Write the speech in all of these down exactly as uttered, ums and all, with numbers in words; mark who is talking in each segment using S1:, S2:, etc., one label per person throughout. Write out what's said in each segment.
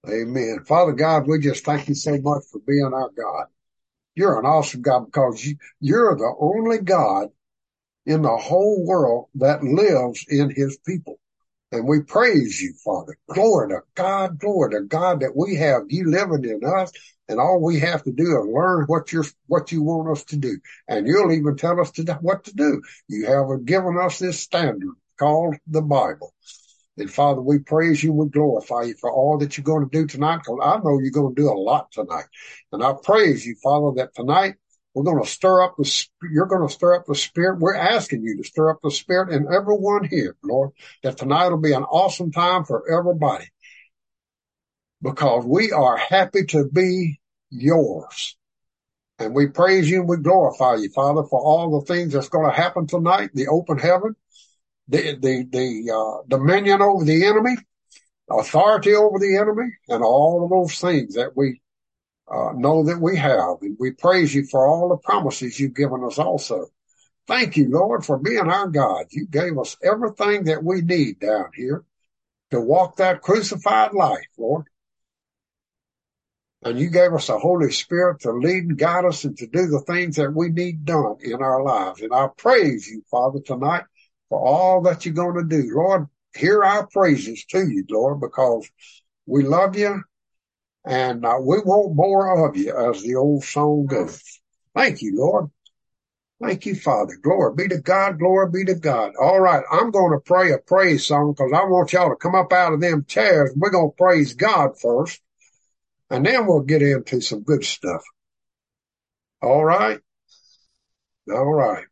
S1: Amen. Father God, we just thank you so much for being our God. You're an awesome God because you, you're the only God in the whole world that lives in his people. And we praise you, Father. Glory to God, glory to God that we have you living in us. And all we have to do is learn what you're, what you want us to do. And you'll even tell us to do, what to do. You have given us this standard called the Bible. And Father, we praise you, we glorify you for all that you're going to do tonight, because I know you're going to do a lot tonight. And I praise you, Father, that tonight we're going to stir up the, you're going to stir up the spirit. We're asking you to stir up the spirit in everyone here, Lord, that tonight will be an awesome time for everybody, because we are happy to be yours. And we praise you and we glorify you, Father, for all the things that's going to happen tonight, the open heaven, the, the, the, uh, dominion over the enemy, authority over the enemy, and all of those things that we uh, know that we have. And we praise you for all the promises you've given us also. Thank you, Lord, for being our God. You gave us everything that we need down here to walk that crucified life, Lord. And you gave us the Holy Spirit to lead and guide us and to do the things that we need done in our lives. And I praise you, Father, tonight for all that you're going to do. Lord, hear our praises to you, Lord, because we love you and uh, we want more of you, as the old song goes. Thank you, Lord. Thank you, Father. Glory be to God. Glory be to God. All right. I'm going to pray a praise song because I want y'all to come up out of them chairs. We're going to praise God first, and then we'll get into some good stuff. All right. All right.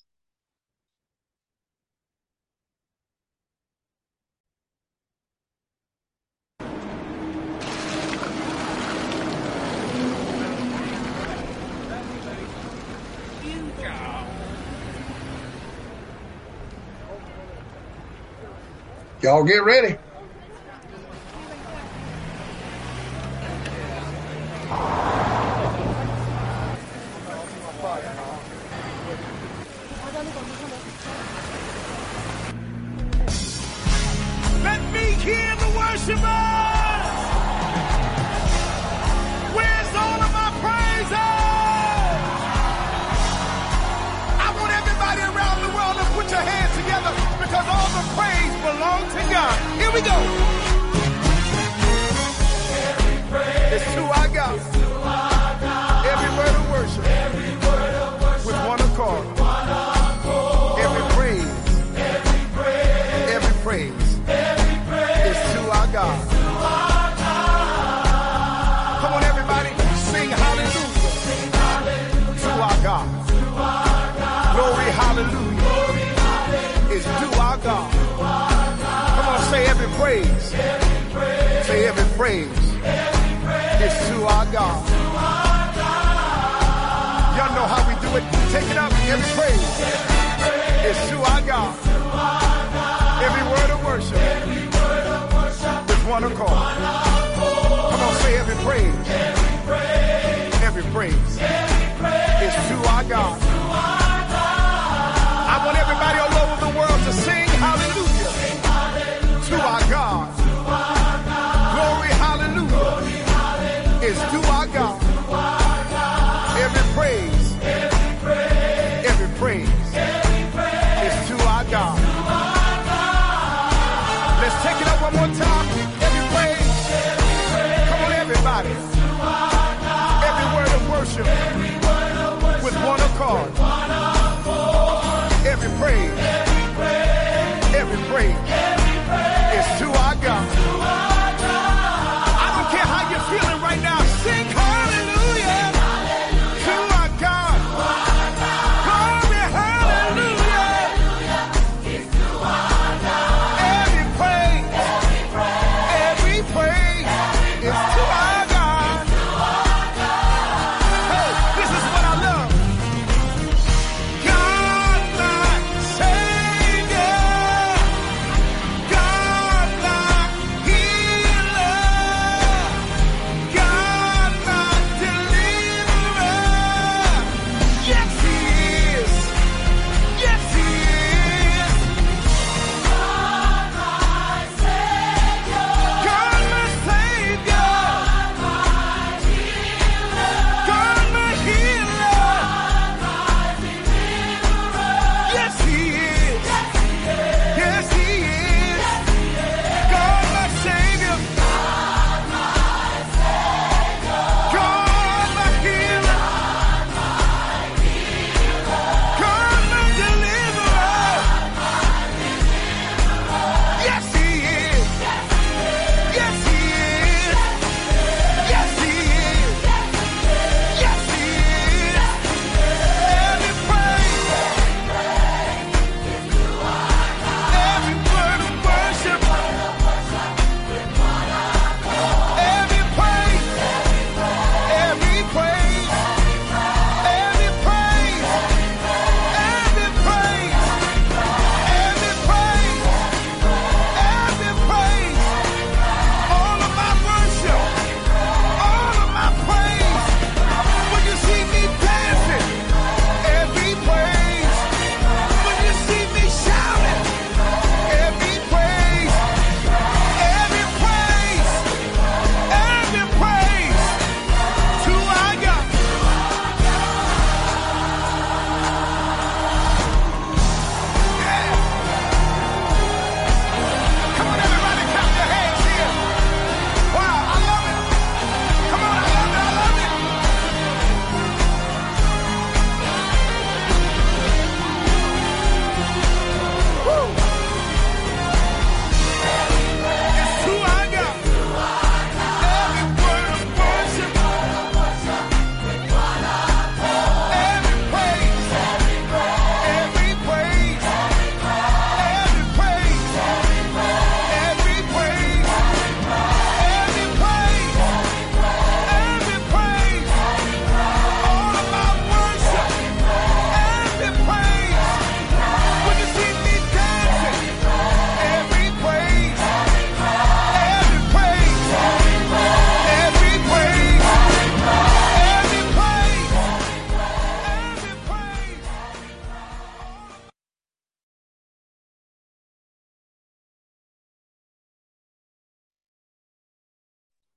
S1: Y'all get ready.
S2: Let me hear the worshipers. Where's all of my praises? I want everybody around the world to put your hands together, because all the praise belongs to God. Here we go. Every praise it's to our God. It's to our God. Every word of worship. Every word of worship. With one accord. One accord. Every praise. Every praise. Every praise. Every praise is to our God. It's to our God. Come on, everybody, sing hallelujah. Sing hallelujah. To our God. To our God. Glory, hallelujah. Glory, hallelujah. Is to our God. Come on, say every praise. Every praise. Say every praise. Every praise is to our God. To our God. Y'all know how we do it. Take it up. Every praise, every praise is to our God. To our God. Every word of worship. Every word of worship with one accord. One accord. Come on, say every praise. Every praise. Every praise. Every praise is to our God. To our God. I want everybody all over the world to sing hallelujah. Sing hallelujah. To our God. To our God. Glory, hallelujah. Glory, hallelujah. Is to our God. To our God. Every praise. Every praise. Every praise. Every praise is to our God. To our God. Let's take it up one more time. Every praise. Every praise. Come on, everybody. To our God. Every word of worship. Every word of worship. With one accord. With one accord. Every praise. Every praise. Every praise. Every praise is to our God. To our God. I don't care how you're feeling right now. Sing hallelujah. Sing hallelujah. To our God. To our God. Glory, hallelujah. Hallelujah is to our God. Every praise. Every praise.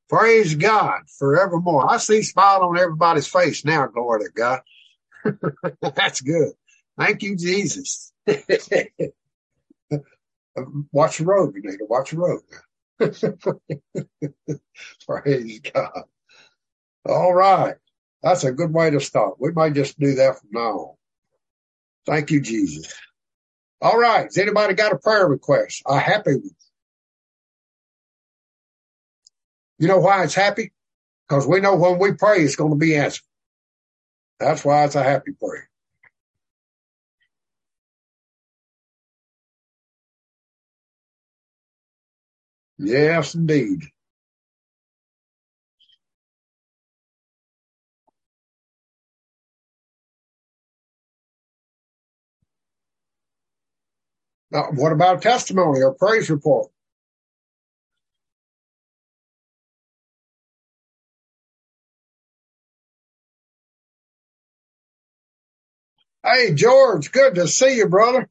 S1: Praise God forevermore. I see smile on everybody's face now, glory to God. That's good. Thank you, Jesus. Watch the road, you need to watch the road. Praise God. All right. That's a good way to start. We might just do that from now on. Thank you, Jesus. All right. Has anybody got a prayer request? A happy one? You know why it's happy? Because we know when we pray, it's going to be answered. That's why it's a happy prayer. Yes, indeed. Now, what about testimony or praise report? Hey, George, good to see you, brother.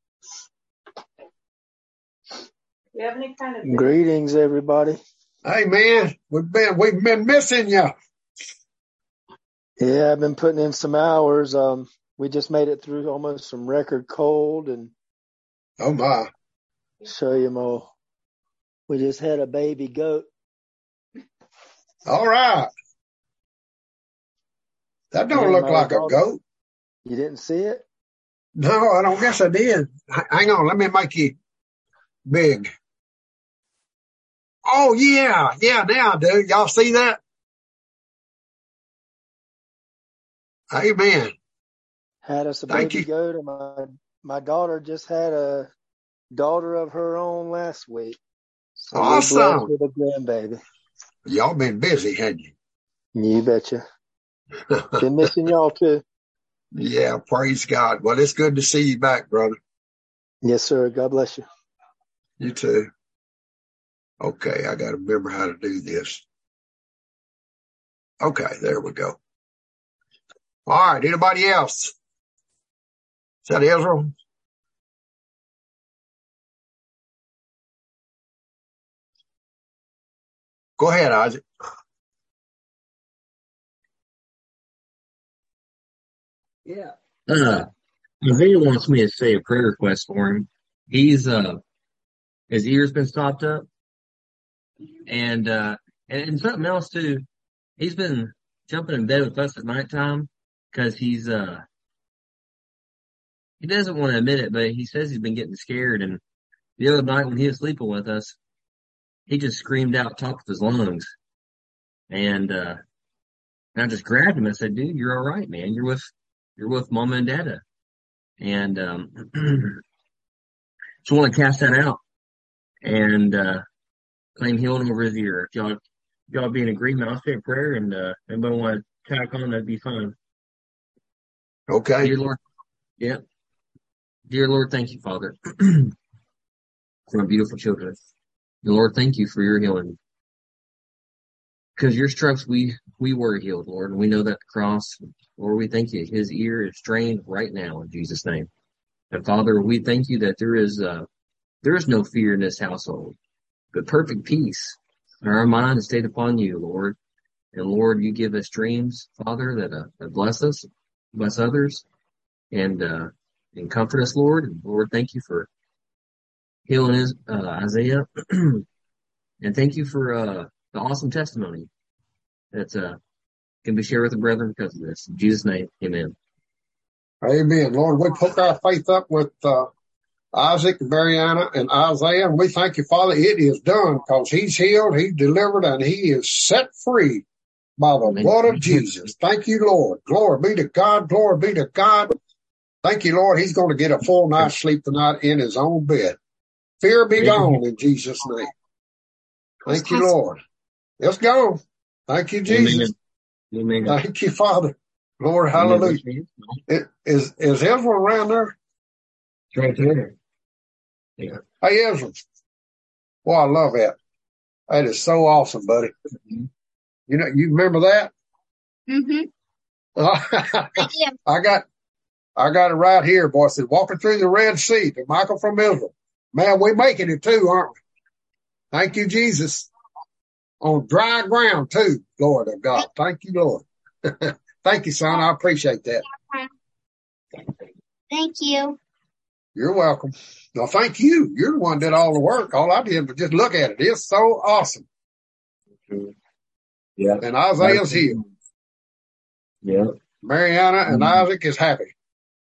S3: You have any kind of greetings, everybody?
S1: Hey, man, we've been we've been missing you.
S3: Yeah, I've been putting in some hours. Um, we just made it through almost some record cold, and
S1: oh my,
S3: show you more. We just had a baby goat.
S1: All right, that don't yeah, look like a goat.
S3: You didn't see it?
S1: No, I don't guess I did. H- hang on, let me make you big. Oh yeah, yeah, now, dude, y'all see that? Amen.
S3: Had us a
S1: Thank
S3: baby
S1: you.
S3: goat, and my my daughter just had a daughter of her own last week. So
S1: awesome.
S3: We're blessed with a grandbaby.
S1: Y'all been busy, hadn't you?
S3: You betcha. Been missing y'all too.
S1: Yeah, praise God. Well, it's good to see you back, brother.
S3: Yes, sir. God bless you.
S1: You too. Okay, I got to remember how to do this. Okay, there we go. All right, anybody else? Is that Israel? Go ahead, Isaac.
S4: Yeah. Uh, Isaiah wants me to say a prayer request for him. He's, uh, his ear's been stopped up. And, uh, and, and something else too. He's been jumping in bed with us at nighttime because he's, uh, he doesn't want to admit it, but he says he's been getting scared. And the other night when he was sleeping with us, he just screamed out top of his lungs. And, uh, and I just grabbed him and said, dude, you're all right, man. You're with, you're with mama and dada. And, um, just want to cast that out and, uh, claim healing over his ear. If y'all, if y'all be in agreement, I'll say a prayer, and, uh, anybody want to tack on, that'd be fine.
S1: Okay.
S4: Dear Lord, yeah. Dear Lord, thank you, Father, for my beautiful children. Dear Lord, thank you for your healing. Because your stripes, we, we were healed, Lord, and we know that the cross, Lord, we thank you. His ear is strained right now in Jesus' name. And Father, we thank you that there is, uh, there is no fear in this household, but perfect peace. And our mind is stayed upon you, Lord. And Lord, you give us dreams, Father, that, uh, that bless us, bless others, and, uh, and comfort us, Lord. And Lord, thank you for healing his, uh, Isaiah. And thank you for, uh, the awesome testimony that, uh, can be shared with the brethren because of this. In Jesus' name, amen.
S1: Amen. Lord, we put our faith up with, uh, Isaac, Mariana, and Isaiah, and we thank you, Father, it is done because he's healed, he's delivered, and he is set free by the
S4: Amen.
S1: blood of Jesus. Thank you, Lord. Glory be to God. Glory be to God. Thank you, Lord. He's going to get a full night's sleep tonight in his own bed. Fear be gone in Jesus' name. Thank you, Lord. It's gone. Thank you, Jesus.
S4: Amen.
S1: Thank you, Father. Lord, hallelujah. It, is, is Israel around there?
S4: It's right there. Yeah.
S1: Hey, Israel. Boy, I love that. That is so awesome, buddy. Mm-hmm. You know, you remember that?
S5: Mm-hmm.
S1: I got, I got it right here, boy. It said, walking through the Red Sea to Michael from Israel. Man, we making it too, aren't we? Thank you, Jesus. on dry ground too, Lord of God. Thank you, Lord. Thank you, son. I appreciate that.
S5: Thank you.
S1: You're welcome. No, thank you. You're the one that did all the work. All I did was just look at it. It's so awesome.
S4: Yeah.
S1: And Isaiah's healed.
S4: Yeah.
S1: Mariana and
S4: Mm-hmm.
S1: Isaac is happy.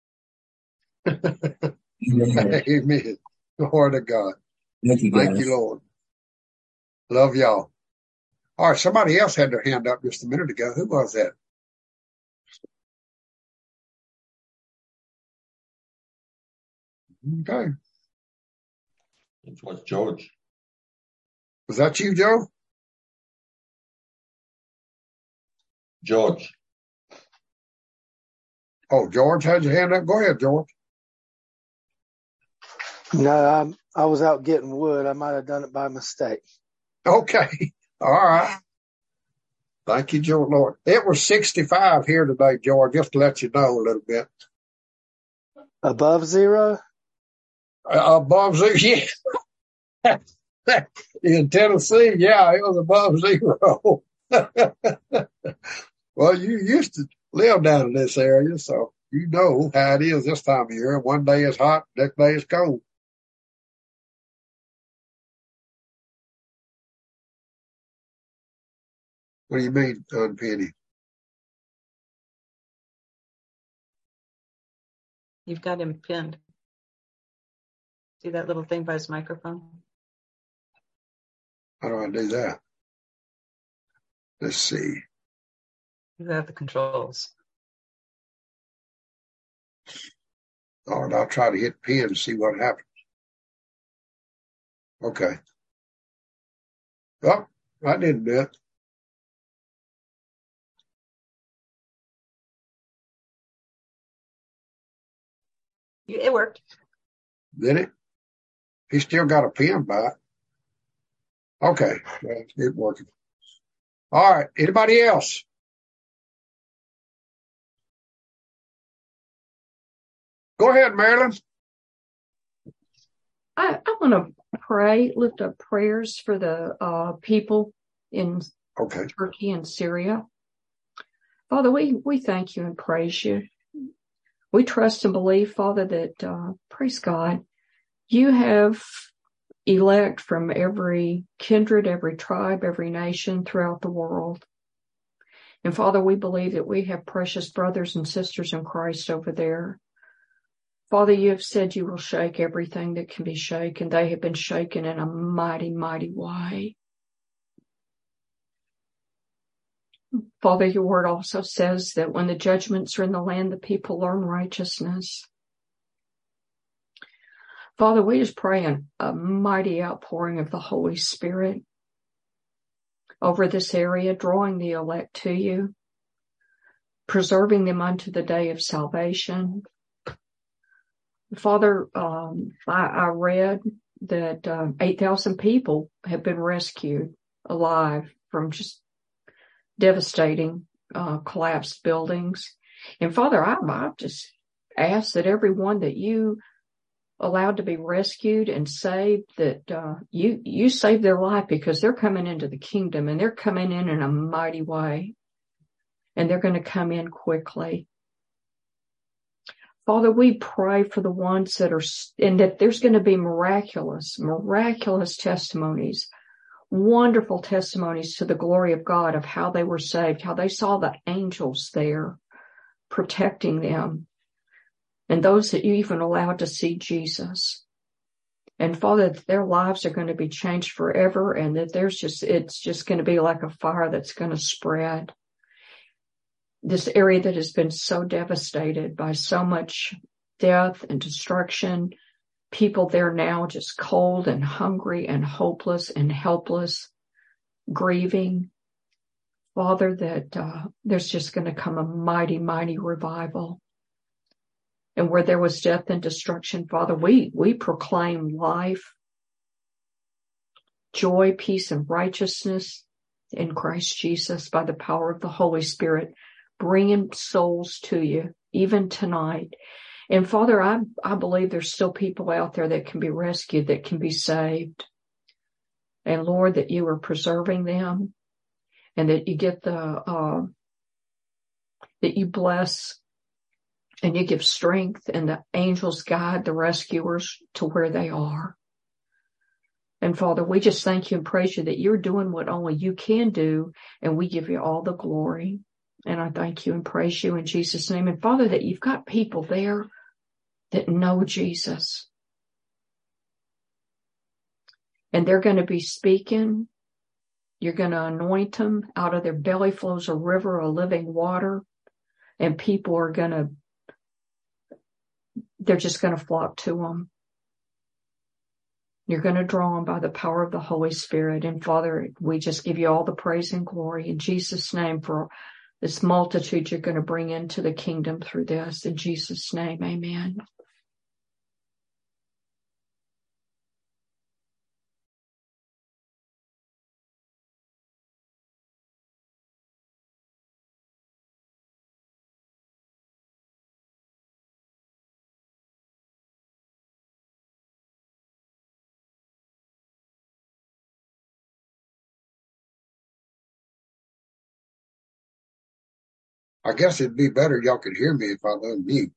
S4: Yeah.
S1: Amen. Glory to God.
S4: Thank you, guys.
S1: Thank you, Lord. Love y'all. All right, somebody else had their hand up just a minute ago. Who was that? Okay.
S6: It was George.
S1: Was that you, Joe?
S6: George.
S1: Oh, George had your hand up. Go ahead, George.
S3: No, I I was out getting wood. I might have done it by mistake.
S1: Okay. All right. Thank you, George, Lord. It was sixty-five here today, George, just to let you know a little bit.
S3: Above zero?
S1: Uh, above zero, yeah. In Tennessee, yeah, it was above zero. Well, you used to live down in this area, so you know how it is this time of year. One day it's hot, next day it's cold. What do you mean, unpenny?
S7: You've got him pinned. See that little thing by his microphone?
S1: How do I do that? Let's see.
S7: You have the controls.
S1: All right, I'll try to hit pin and see what happens. Okay. Oh, I didn't do it.
S7: It worked.
S1: Did it? He still got a pin by it. Okay, well, it's working. All right, anybody else? Go ahead, Marilyn.
S8: I, I want to pray, lift up prayers for the uh, people in
S1: okay.
S8: Turkey and Syria. Father, we, we thank you and praise you. We trust and believe, Father, that, uh, praise God, you have elect from every kindred, every tribe, every nation throughout the world. And Father, we believe that we have precious brothers and sisters in Christ over there. Father, you have said you will shake everything that can be shaken. They have been shaken in a mighty, mighty way. Father, your word also says that when the judgments are in the land, the people learn righteousness. Father, we just pray in a mighty outpouring of the Holy Spirit over this area, drawing the elect to you, preserving them unto the day of salvation. Father, um, I, I read that uh, eight thousand people have been rescued alive from just devastating uh, collapsed buildings. And Father, I, I just ask that everyone that you allowed to be rescued and saved, that uh, you you save their life, because they're coming into the kingdom, and they're coming in in a mighty way, and they're going to come in quickly. Father, we pray for the ones that are, and that there's going to be miraculous, miraculous testimonies, wonderful testimonies to the glory of God of how they were saved, how they saw the angels there protecting them, and those that you even allowed to see Jesus. And Father, that their lives are going to be changed forever, and that there's just, it's just going to be like a fire that's going to spread. This area that has been so devastated by so much death and destruction, people there now just cold and hungry and hopeless and helpless, grieving. Father, that uh, there's just going to come a mighty, mighty revival. And where there was death and destruction, Father, we, we proclaim life, joy, peace, and righteousness in Christ Jesus by the power of the Holy Spirit, bringing souls to you even tonight. And Father, I, I believe there's still people out there that can be rescued, that can be saved. And Lord, that you are preserving them, and that you get the, uh, that you bless and you give strength, and the angels guide the rescuers to where they are. And Father, we just thank you and praise you that you're doing what only you can do, and we give you all the glory. And I thank you and praise you in Jesus' name. And Father, that you've got people there that know Jesus. And they're going to be speaking. You're going to anoint them. Out of their belly flows a river of living water. And people are going to, they're just going to flock to them. You're going to draw them by the power of the Holy Spirit. And Father, we just give you all the praise and glory in Jesus' name for this multitude you're going to bring into the kingdom through this. In Jesus' name, amen.
S1: I guess it'd be better y'all could hear me if I unmute.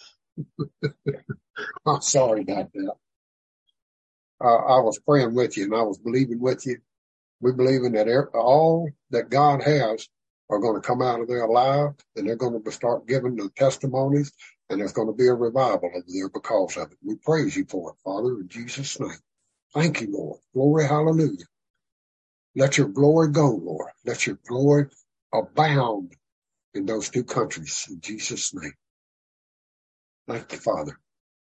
S1: I'm sorry about that. Uh, I was praying with you and I was believing with you. We believe in that all that God has are going to come out of there alive, and they're going to start giving the testimonies, and there's going to be a revival over there because of it. We praise you for it, Father, in Jesus' name. Thank you, Lord. Glory, hallelujah. Let your glory go, Lord. Let your glory abound in those two countries, in Jesus' name. Thank you, Father.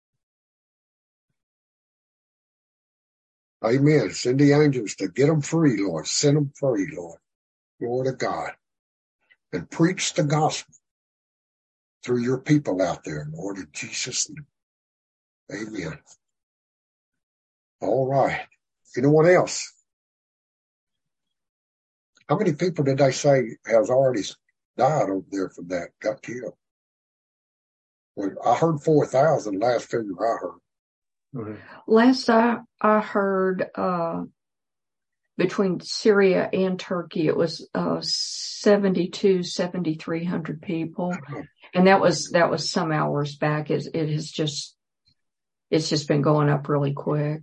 S1: Amen. Send the angels to get them free, Lord. Send them free, Lord. Glory to God. And preach the gospel through your people out there, Lord, in Jesus' name. Amen. All right. Anyone else? How many people did they say has already died over there from that, got killed? Well, I heard four thousand last figure I heard. Mm-hmm.
S8: Last I, I heard, uh, between Syria and Turkey, it was, uh, seventy-two, seventy-three hundred people. Oh. And that was, that was some hours back. It, it has just, it's just been going up really quick.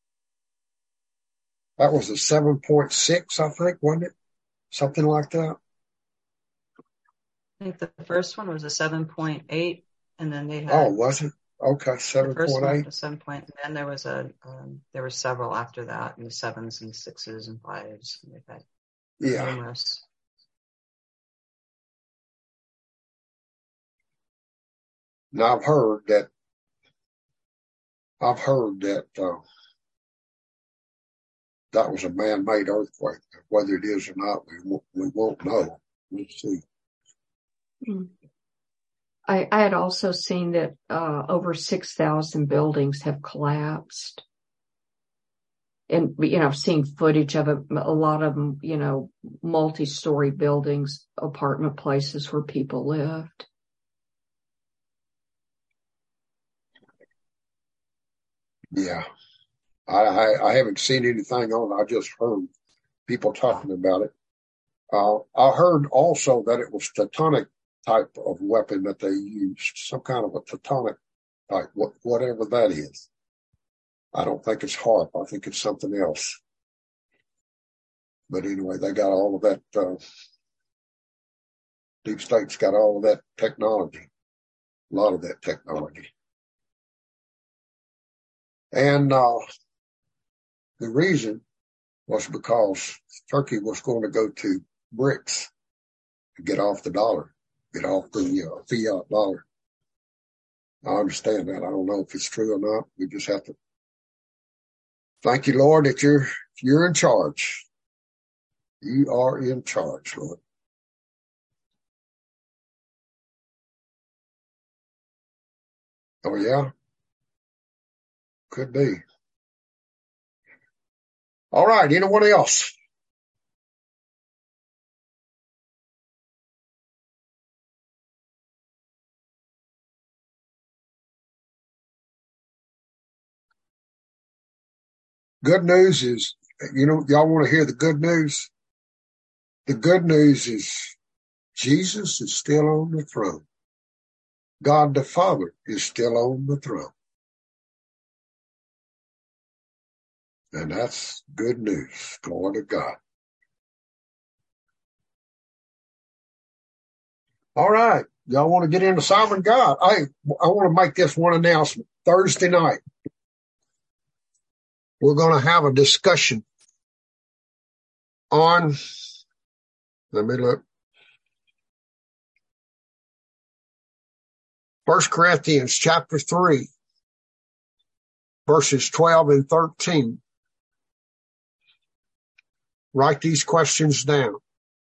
S1: That was a seven point six, I think, wasn't it? Something like that.
S7: I think the first one was a seven point eight, and then they had.
S1: Oh, was it? Okay, seven point eight.
S7: The first one was seven point, and then there was a, um, there were several after that, in the sevens and sixes and fives. And they've had
S1: yeah.
S7: numerous.
S1: Now I've heard that. I've heard that uh, that was a man-made earthquake. Whether it is or not, we won't, we won't know. We'll see.
S8: I, I had also seen that uh, over six thousand buildings have collapsed. And, you know, I've seen footage of it, a lot of them, you know, multi-story buildings, apartment places where people lived.
S1: Yeah. I, I, I haven't seen anything on it. I just heard people talking about it. Uh, I heard also that it was Teutonic type of weapon that they used, some kind of a Teutonic type, whatever that is. I don't think it's HAARP. I think it's something else. But anyway, they got all of that, uh, Deep State's got all of that technology, a lot of that technology. And uh, the reason was because Turkey was going to go to BRICS to get off the dollar, get off the uh, fiat dollar. I understand that. I don't know if it's true or not. We just have to thank you, Lord, that you're you're in charge. You are in charge, Lord. Oh, yeah? Could be. All right. Anyone else? Good news is you know, y'all want to hear the good news? The good news is Jesus is still on the throne. God the Father is still on the throne. And that's good news. Glory to God. All right. Y'all want to get into sovereign God? I, I want to make this one announcement. Thursday night, we're going to have a discussion on, let me look, First Corinthians chapter three, verses twelve and thirteen. Write these questions down.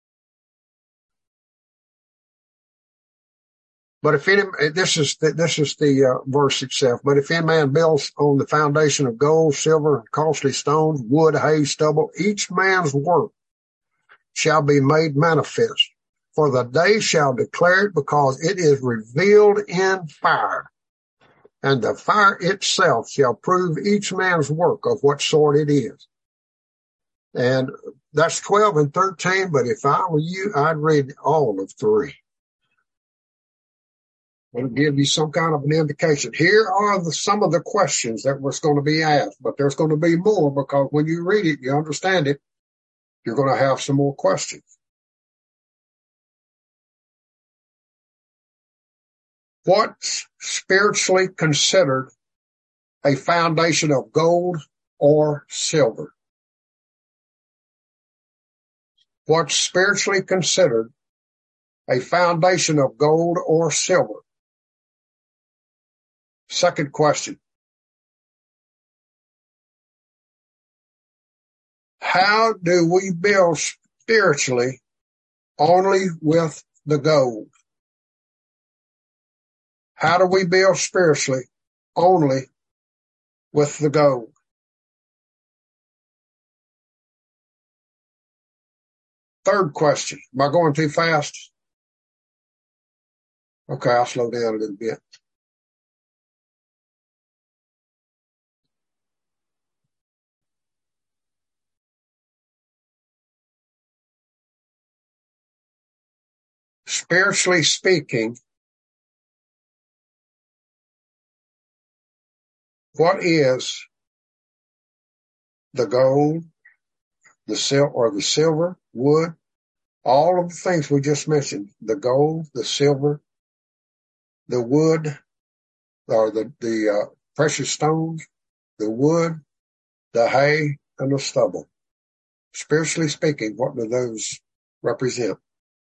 S1: But if any, this is the, this is the uh, verse itself. But if any man builds on the foundation of gold, silver, costly stones, wood, hay, stubble, each man's work shall be made manifest. For the day shall declare it, because it is revealed in fire. And the fire itself shall prove each man's work of what sort it is. And that's twelve and thirteen, but if I were you, I'd read all of three. It'll give you some kind of an indication. Here are the, some of the questions that was going to be asked, but there's going to be more, because when you read it, you understand it, you're going to have some more questions. What's spiritually considered a foundation of gold or silver? What's spiritually considered a foundation of gold or silver? Second question. How do we build spiritually only with the gold? How do we build spiritually only with the gold? Third question. Am I going too fast? Okay, I'll slow down a little bit. Spiritually speaking, what is the gold, the sil or the silver, wood, all of the things we just mentioned, the gold, the silver, the wood, or the, the uh, precious stones, the wood, the hay, and the stubble. Spiritually speaking, what do those represent?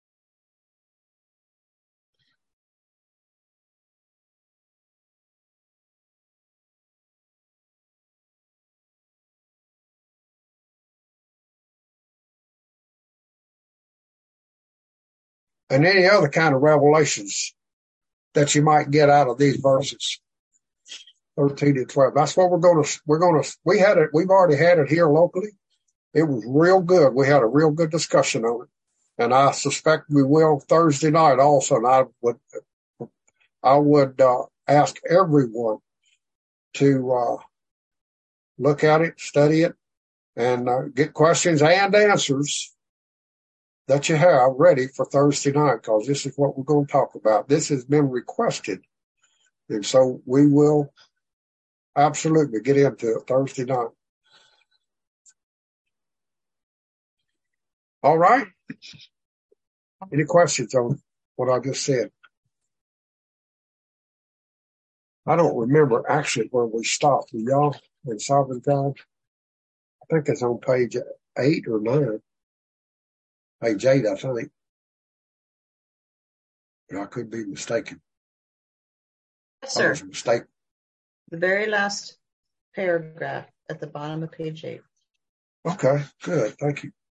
S1: And any other kind of revelations that you might get out of these verses, thirteen and twelve. That's what we're going to, we're going to, we had it, we've already had it here locally. It was real good. We had a real good discussion on it. And I suspect we will Thursday night also. And I would, I would, uh, ask everyone to, uh, look at it, study it, and uh, get questions and answers that you have ready for Thursday night, because this is what we're going to talk about. This has been requested. And so we will absolutely get into it Thursday night. All right. Any questions on what I just said? I don't remember actually where we stopped. Y'all in Sovereign God? I think it's on page eight or nine. Page eight, I think. But I could be mistaken.
S7: Yes, sir.
S1: I was mistaken.
S7: The very last paragraph at the bottom of page eight.
S1: Okay, good. Thank you.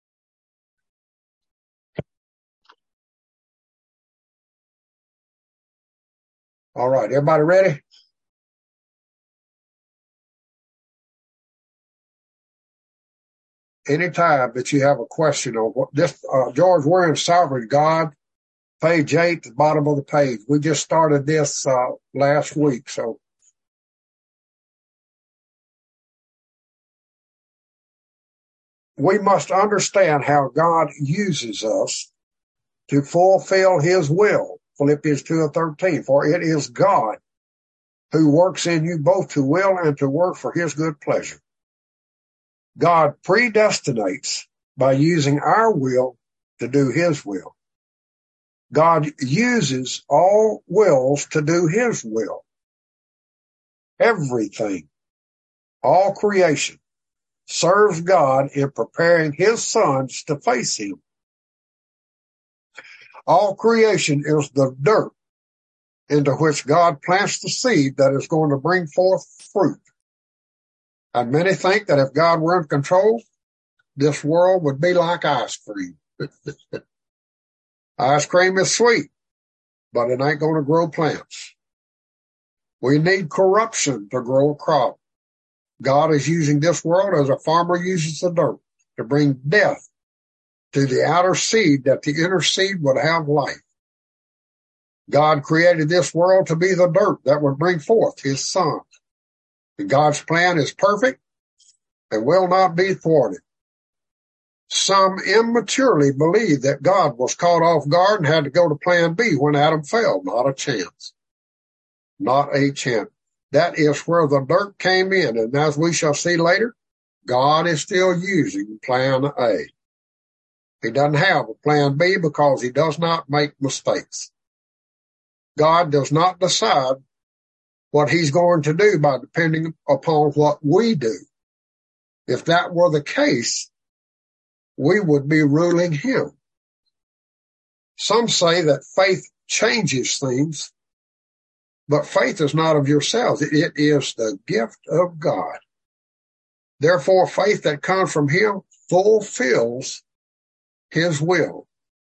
S1: All right, everybody ready? Anytime that you have a question on what this, uh, George, we're in Sovereign God, page eight, the bottom of the page. We just started this, uh, last week. So we must understand how God uses us to fulfill his will. Philippians two and thirteen, for it is God who works in you both to will and to work for his good pleasure. God predestinates by using our will to do his will. God uses all wills to do his will. Everything, all creation, serves God in preparing his sons to face him. All creation is the dirt into which God plants the seed that is going to bring forth fruit. And many think that if God were in control, this world would be like ice cream. Ice cream is sweet, but it ain't going to grow plants. We need corruption to grow a crop. God is using this world as a farmer uses the dirt to bring death to the outer seed that the inner seed would have life. God created this world to be the dirt that would bring forth his son. And God's plan is perfect and will not be thwarted. Some immaturely believe that God was caught off guard and had to go to plan B when Adam fell. Not a chance. Not a chance. That is where the dirt came in. And as we shall see later, God is still using plan A. He doesn't have a plan B because he does not make mistakes. God does not decide what he's going to do by depending upon what we do. If that were the case, we would be ruling him. Some say that faith changes things, but faith is not of yourselves. It is the gift of God. Therefore, faith that comes from him fulfills his will.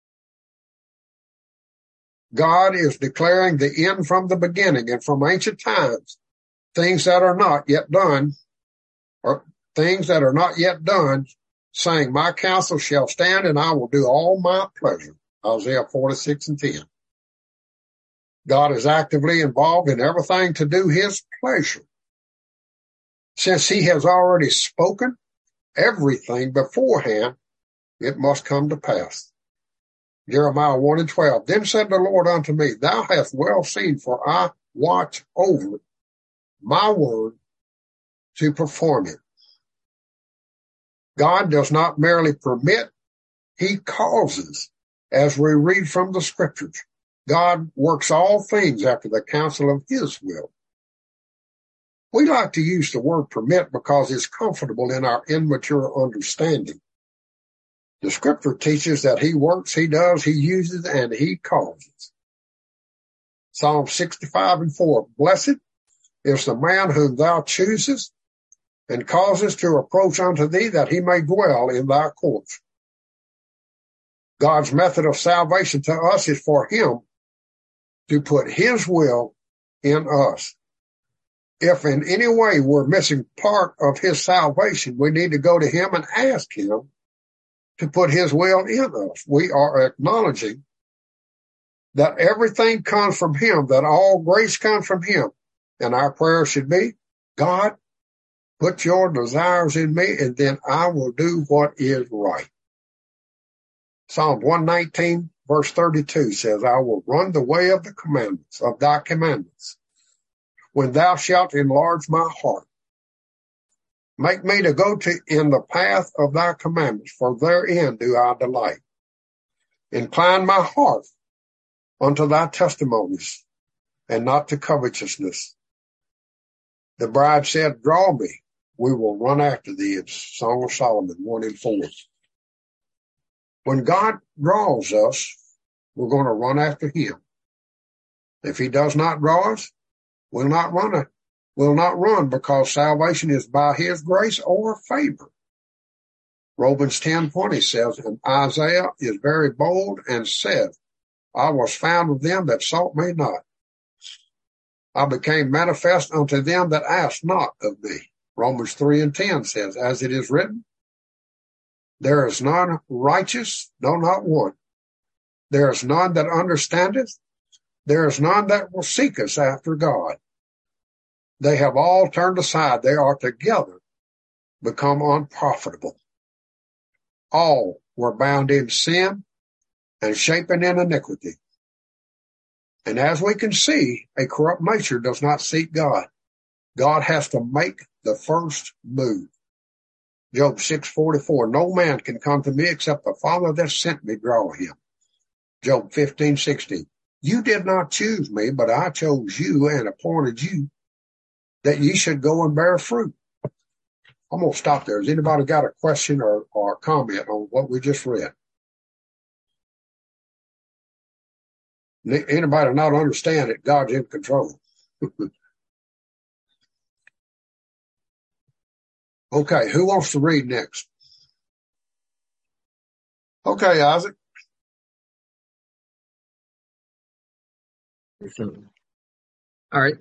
S1: God is declaring the end from the beginning and from ancient times, things that are not yet done, or things that are not yet done, saying, my counsel shall stand and I will do all my pleasure. Isaiah forty-six and ten. God is actively involved in everything to do his pleasure. Since he has already spoken everything beforehand, it must come to pass. Jeremiah one and twelve. Then said the Lord unto me, thou hast well seen, for I watch over my word to perform it. God does not merely permit, he causes, as we read from the scriptures. God works all things after the counsel of his will. We like to use the word permit because it's comfortable in our immature understanding. The scripture teaches that he works, he does, he uses, and he causes. Psalm sixty-five and four. Blessed is the man whom thou choosest and causest to approach unto thee, that he may dwell in thy courts. God's method of salvation to us is for him to put his will in us. If in any way we're missing part of his salvation, we need to go to him and ask him to put his will in us. We are acknowledging that everything comes from him, that all grace comes from him. And our prayer should be, God, put your desires in me, and then I will do what is right. Psalm one nineteen, verse thirty-two says, I will run the way of the commandments, of thy commandments, when thou shalt enlarge my heart. Make me to go to in the path of thy commandments, for therein do I delight. Incline my heart unto thy testimonies, and not to covetousness. The bride said, draw me, we will run after thee. It's Song of Solomon one and four. When God draws us, we're going to run after him. If he does not draw us, we'll not run it. Will not run, because salvation is by his grace or favor. Romans ten twenty says, and Isaiah is very bold and said, I was found of them that sought me not. I became manifest unto them that asked not of me. Romans three and ten says, as it is written, there is none righteous, no, not one. There is none that understandeth. There is none that will seek us after God. They have all turned aside. They are together become unprofitable. all were bound in sin and shapen in iniquity. And as we can see, a corrupt nature does not seek God. God has to make the first move. Job six forty-four, no man can come to me except the Father that sent me draw him. Job fifteen sixty, you did not choose me, but I chose you and appointed you that ye should go and bear fruit. I'm going to stop there. Has anybody got a question or, or comment on what we just read? Anybody not understand that God's in control? Okay, who wants to read next? Okay, Isaac.
S4: All right.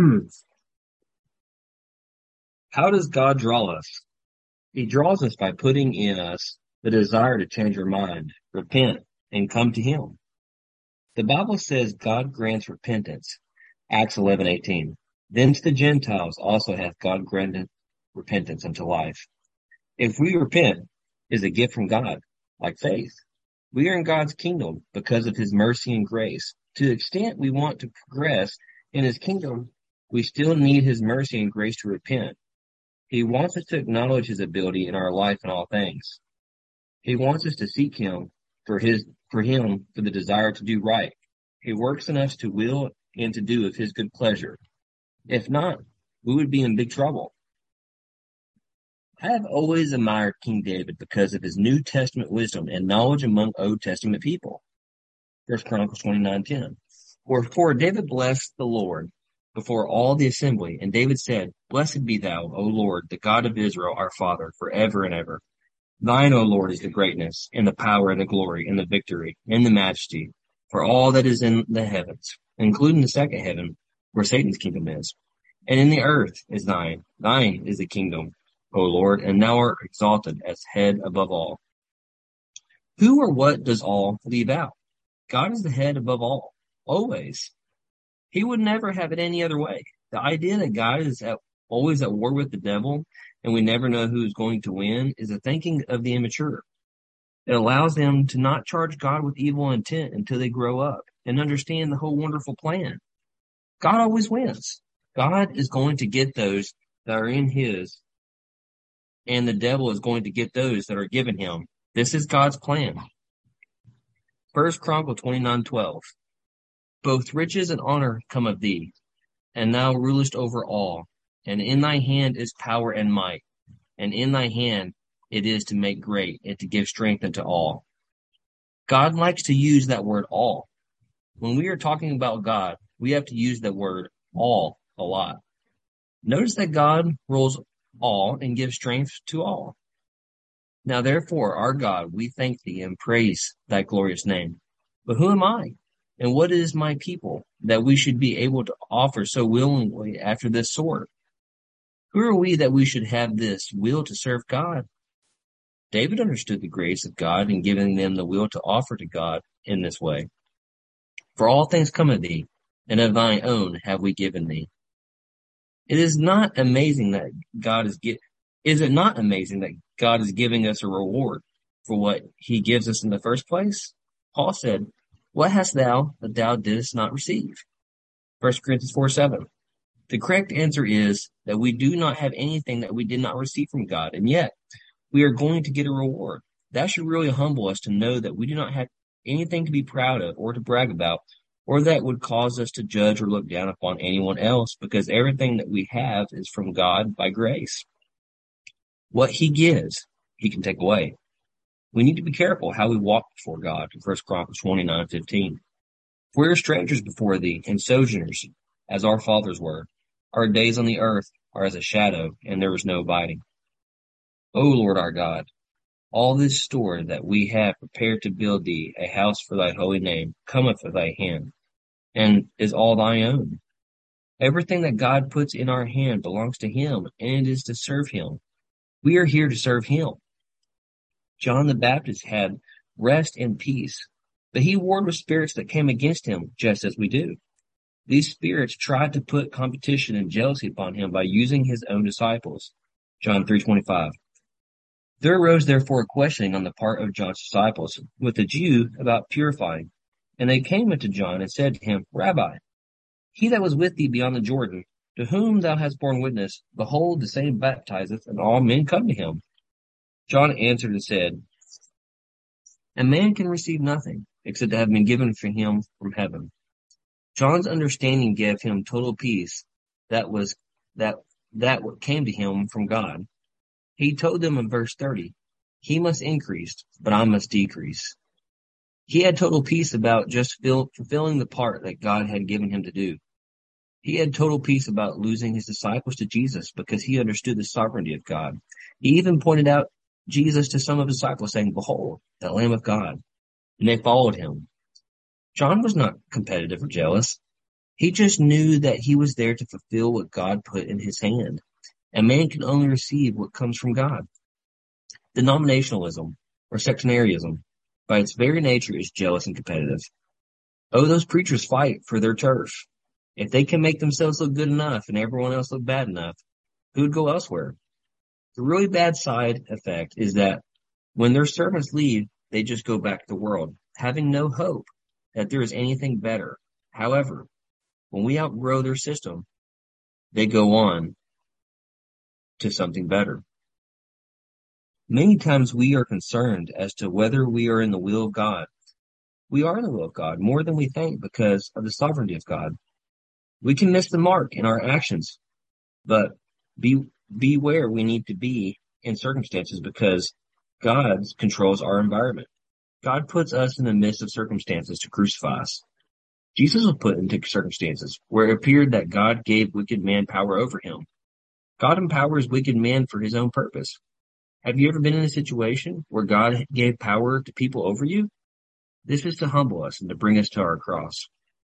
S4: How does God draw us? He draws us by putting in us the desire to change our mind, repent, and come to him. The Bible says God grants repentance. Acts eleven eighteen. Then to the Gentiles also hath God granted repentance unto life. If we repent, it is a gift from God, like faith. We are in God's kingdom because of his mercy and grace. To the extent we want to progress in his kingdom, we still need his mercy and grace to repent. He wants us to acknowledge his ability in our life in all things. He wants us to seek him for his, for him, for the desire to do right. He works in us to will and to do of his good pleasure. If not, we would be in big trouble. I have always admired King David because of his New Testament wisdom and knowledge among Old Testament people. First Chronicles twenty-nine ten. Wherefore David blessed the Lord before all the assembly, and David said, Blessed be thou, O Lord, the God of Israel, our Father, forever and ever. Thine, O Lord, is the greatness, and the power, and the glory, and the victory, and the majesty, for all that is in the heavens, including the second heaven, where Satan's kingdom is. And in the earth is thine. Thine is the kingdom, O Lord, and thou art exalted as head above all. Who or what does all leave out? God is the head above all, always. He would never have it any other way. The idea that God is at, always at war with the devil and we never know who's going to win is a thinking of the immature. It allows them to not charge God with evil intent until they grow up and understand the whole wonderful plan. God always wins. God is going to get those that are in his, and the devil is going to get those that are given him. This is God's plan. First Chronicles twenty-nine twelve. Both riches and honor come of thee, and thou rulest over all. And in thy hand is power and might, and in thy hand it is to make great and to give strength unto all. God likes to use that word all. When we are talking about God, we have to use that word all a lot. Notice that God rules all and gives strength to all. Now therefore, our God, we thank thee and praise thy glorious name. But who am I? And what is my people that we should be able to offer so willingly after this sort? Who are we that we should have this will to serve God? David understood the grace of God in giving them the will to offer to God in this way. For all things come of thee, and of thine own have we given thee. It is not amazing that God is gi- is it not amazing that God is giving us a reward for what he gives us in the first place? Paul said, What hast thou that thou didst not receive? First Corinthians four seven. The correct answer is that we do not have anything that we did not receive from God, and yet we are going to get a reward. That should really humble us to know that we do not have anything to be proud of or to brag about, or that would cause us to judge or look down upon anyone else, because everything that we have is from God by grace. What he gives, he can take away. We need to be careful how we walk before God in First Chronicles twenty-nine fifteen. We are strangers before thee and sojourners, as our fathers were. Our days on the earth are as a shadow, and there is no abiding. O Lord our God, all this store that we have prepared to build thee a house for thy holy name cometh of thy hand, and is all thy own. Everything that God puts in our hand belongs to him, and it is to serve him. We are here to serve him. John the Baptist had rest and peace, but he warred with spirits that came against him, just as we do. These spirits tried to put competition and jealousy upon him by using his own disciples. John three twenty-five. There arose therefore a questioning on the part of John's disciples with the Jew about purifying. And they came unto John and said to him, Rabbi, he that was with thee beyond the Jordan, to whom thou hast borne witness, behold, the same baptizeth, and all men come to him. John answered and said, a man can receive nothing, except to have been given for him from heaven. John's understanding gave him total peace, that was, that, that came to him from God. He told them in verse thirty, he must increase, but I must decrease. He had total peace about just fill, fulfilling the part that God had given him to do. He had total peace about losing his disciples to Jesus because he understood the sovereignty of God. He even pointed out Jesus to some of his disciples, saying, behold, the Lamb of God. And they followed him. John was not competitive or jealous. He just knew that he was there to fulfill what God put in his hand. And man can only receive what comes from God. Denominationalism or sectarianism, by its very nature, is jealous and competitive. Oh, those preachers fight for their turf. If they can make themselves look good enough and everyone else look bad enough, who would go elsewhere? The really bad side effect is that when their servants leave, they just go back to the world, having no hope that there is anything better. However, when we outgrow their system, they go on to something better. Many times we are concerned as to whether we are in the will of God. We are in the will of God more than we think because of the sovereignty of God. We can miss the mark in our actions, but be, beware we need to be in circumstances because God controls our environment. God puts us in the midst of circumstances to crucify us. Jesus was put into circumstances where it appeared that God gave wicked man power over him. God empowers wicked men for his own purpose. Have you ever been in a situation where God gave power to people over you? This is to humble us and to bring us to our cross.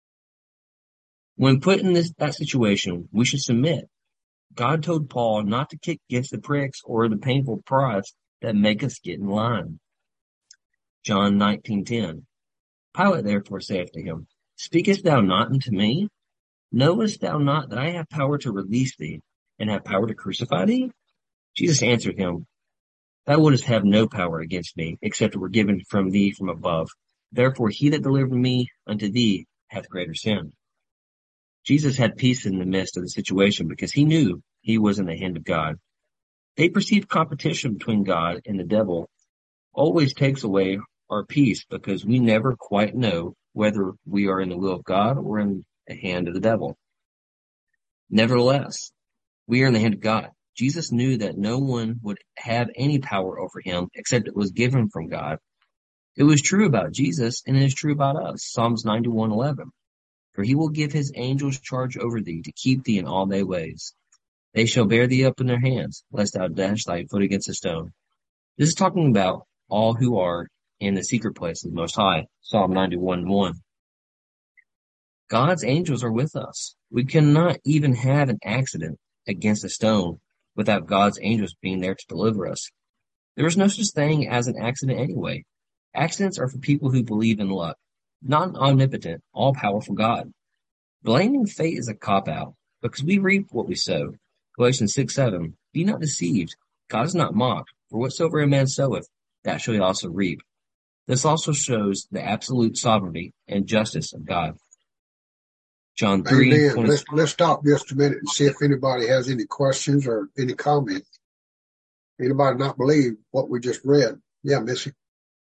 S4: When put in this that situation, we should submit. God told Paul not to kick against the pricks or the painful prods that make us get in line. John nineteen ten. Pilate therefore saith to him, speakest thou not unto me? Knowest thou not that I have power to release thee, and have power to crucify thee? Jesus answered him, thou wouldest have no power against me, except it were given from thee from above. Therefore he that delivered me unto thee hath greater sin. Jesus had peace in the midst of the situation because he knew he was in the hand of God. They perceived competition between God and the devil always takes away our peace because we never quite know whether we are in the will of God or in the hand of the devil. Nevertheless, we are in the hand of God. Jesus knew that no one would have any power over him except it was given from God. It was true about Jesus and it is true about us. Psalms ninety-one eleven. For he will give his angels charge over thee to keep thee in all thy ways. They shall bear thee up in their hands, lest thou dash thy foot against a stone. This is talking about all who are in the secret place of the Most High. Psalm ninety-one one. God's angels are with us. We cannot even have an accident against a stone without God's angels being there to deliver us. There is no such thing as an accident anyway. Accidents are for people who believe in luck, not an omnipotent, all-powerful God. Blaming fate is a cop-out, because we reap what we sow. Galatians six seven. Be not deceived. God is not mocked. For whatsoever a man soweth, that shall he also reap. This also shows the absolute sovereignty and justice of God. John three.
S1: Amen. Let's, let's stop just a minute and see if anybody has any questions or any comments. Anybody not believe what we just read? Yeah, Missy.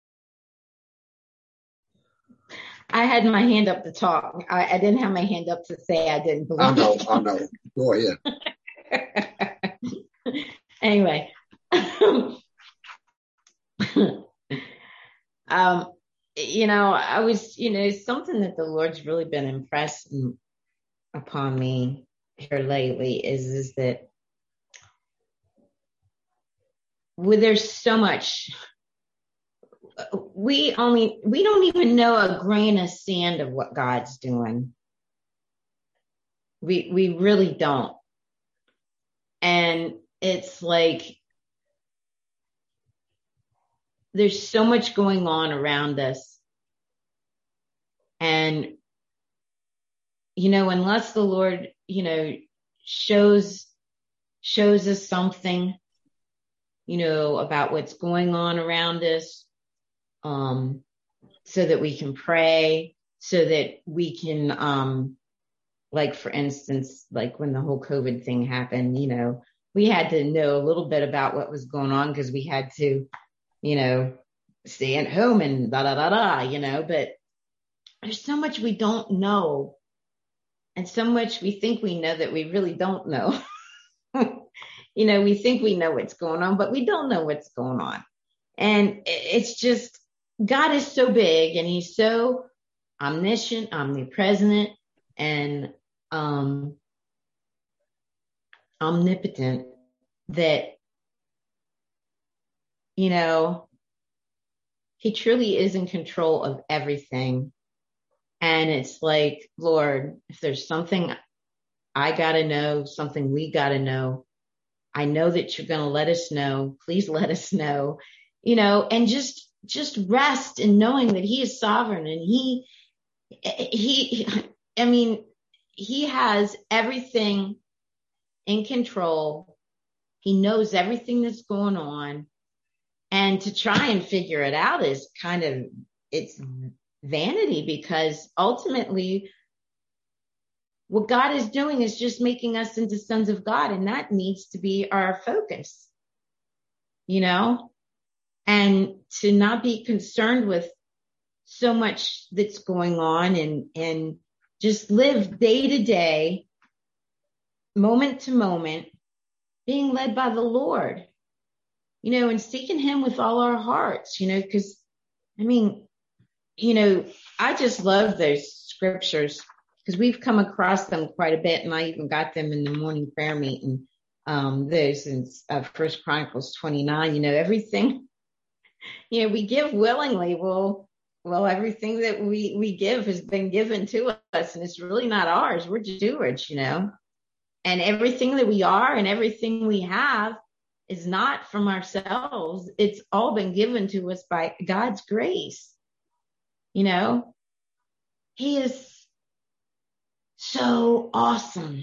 S5: I had my hand up to talk. I, I didn't have my hand up to say I didn't believe.
S1: I know, I know. Go ahead.
S5: Anyway. um, you know, I was, you know, something that the Lord's really been impressing upon me here lately is, is that well, there's so much. We only, we don't even know a grain of sand of what God's doing. We, we really don't. And it's like, there's so much going on around us. And, you know, unless the Lord, you know, shows, shows us something, you know, about what's going on around us, um, so that we can pray, so that we can, um, like, for instance, like when the whole COVID thing happened, you know, we had to know a little bit about what was going on because we had to, you know, stay at home and da da da da, you know, but there's so much we don't know and so much we think we know that we really don't know. You know, we think we know what's going on, but we don't know what's going on. And it's just, God is so big and he's so omniscient, omnipresent, and um, omnipotent that, you know, he truly is in control of everything. And it's like, Lord, if there's something I got to know, something we got to know, I know that you're going to let us know. Please let us know, you know, and just, just rest in knowing that he is sovereign and he, he, I mean, he has everything in control. He knows everything that's going on. And to try and figure it out is kind of, it's vanity, because ultimately what God is doing is just making us into sons of God. And that needs to be our focus, you know, and to not be concerned with so much that's going on, and, and just live day to day, moment to moment, being led by the Lord, you know, and seeking him with all our hearts, you know, because, I mean, you know, I just love those scriptures because we've come across them quite a bit, and I even got them in the morning prayer meeting. Um, those in uh, First Chronicles twenty-nine, you know, everything, you know, we give willingly. Well, well, everything that we, we give has been given to us, and it's really not ours. We're just stewards, you know, and everything that we are and everything we have is not from ourselves. It's all been given to us by God's grace. You know, he is so awesome.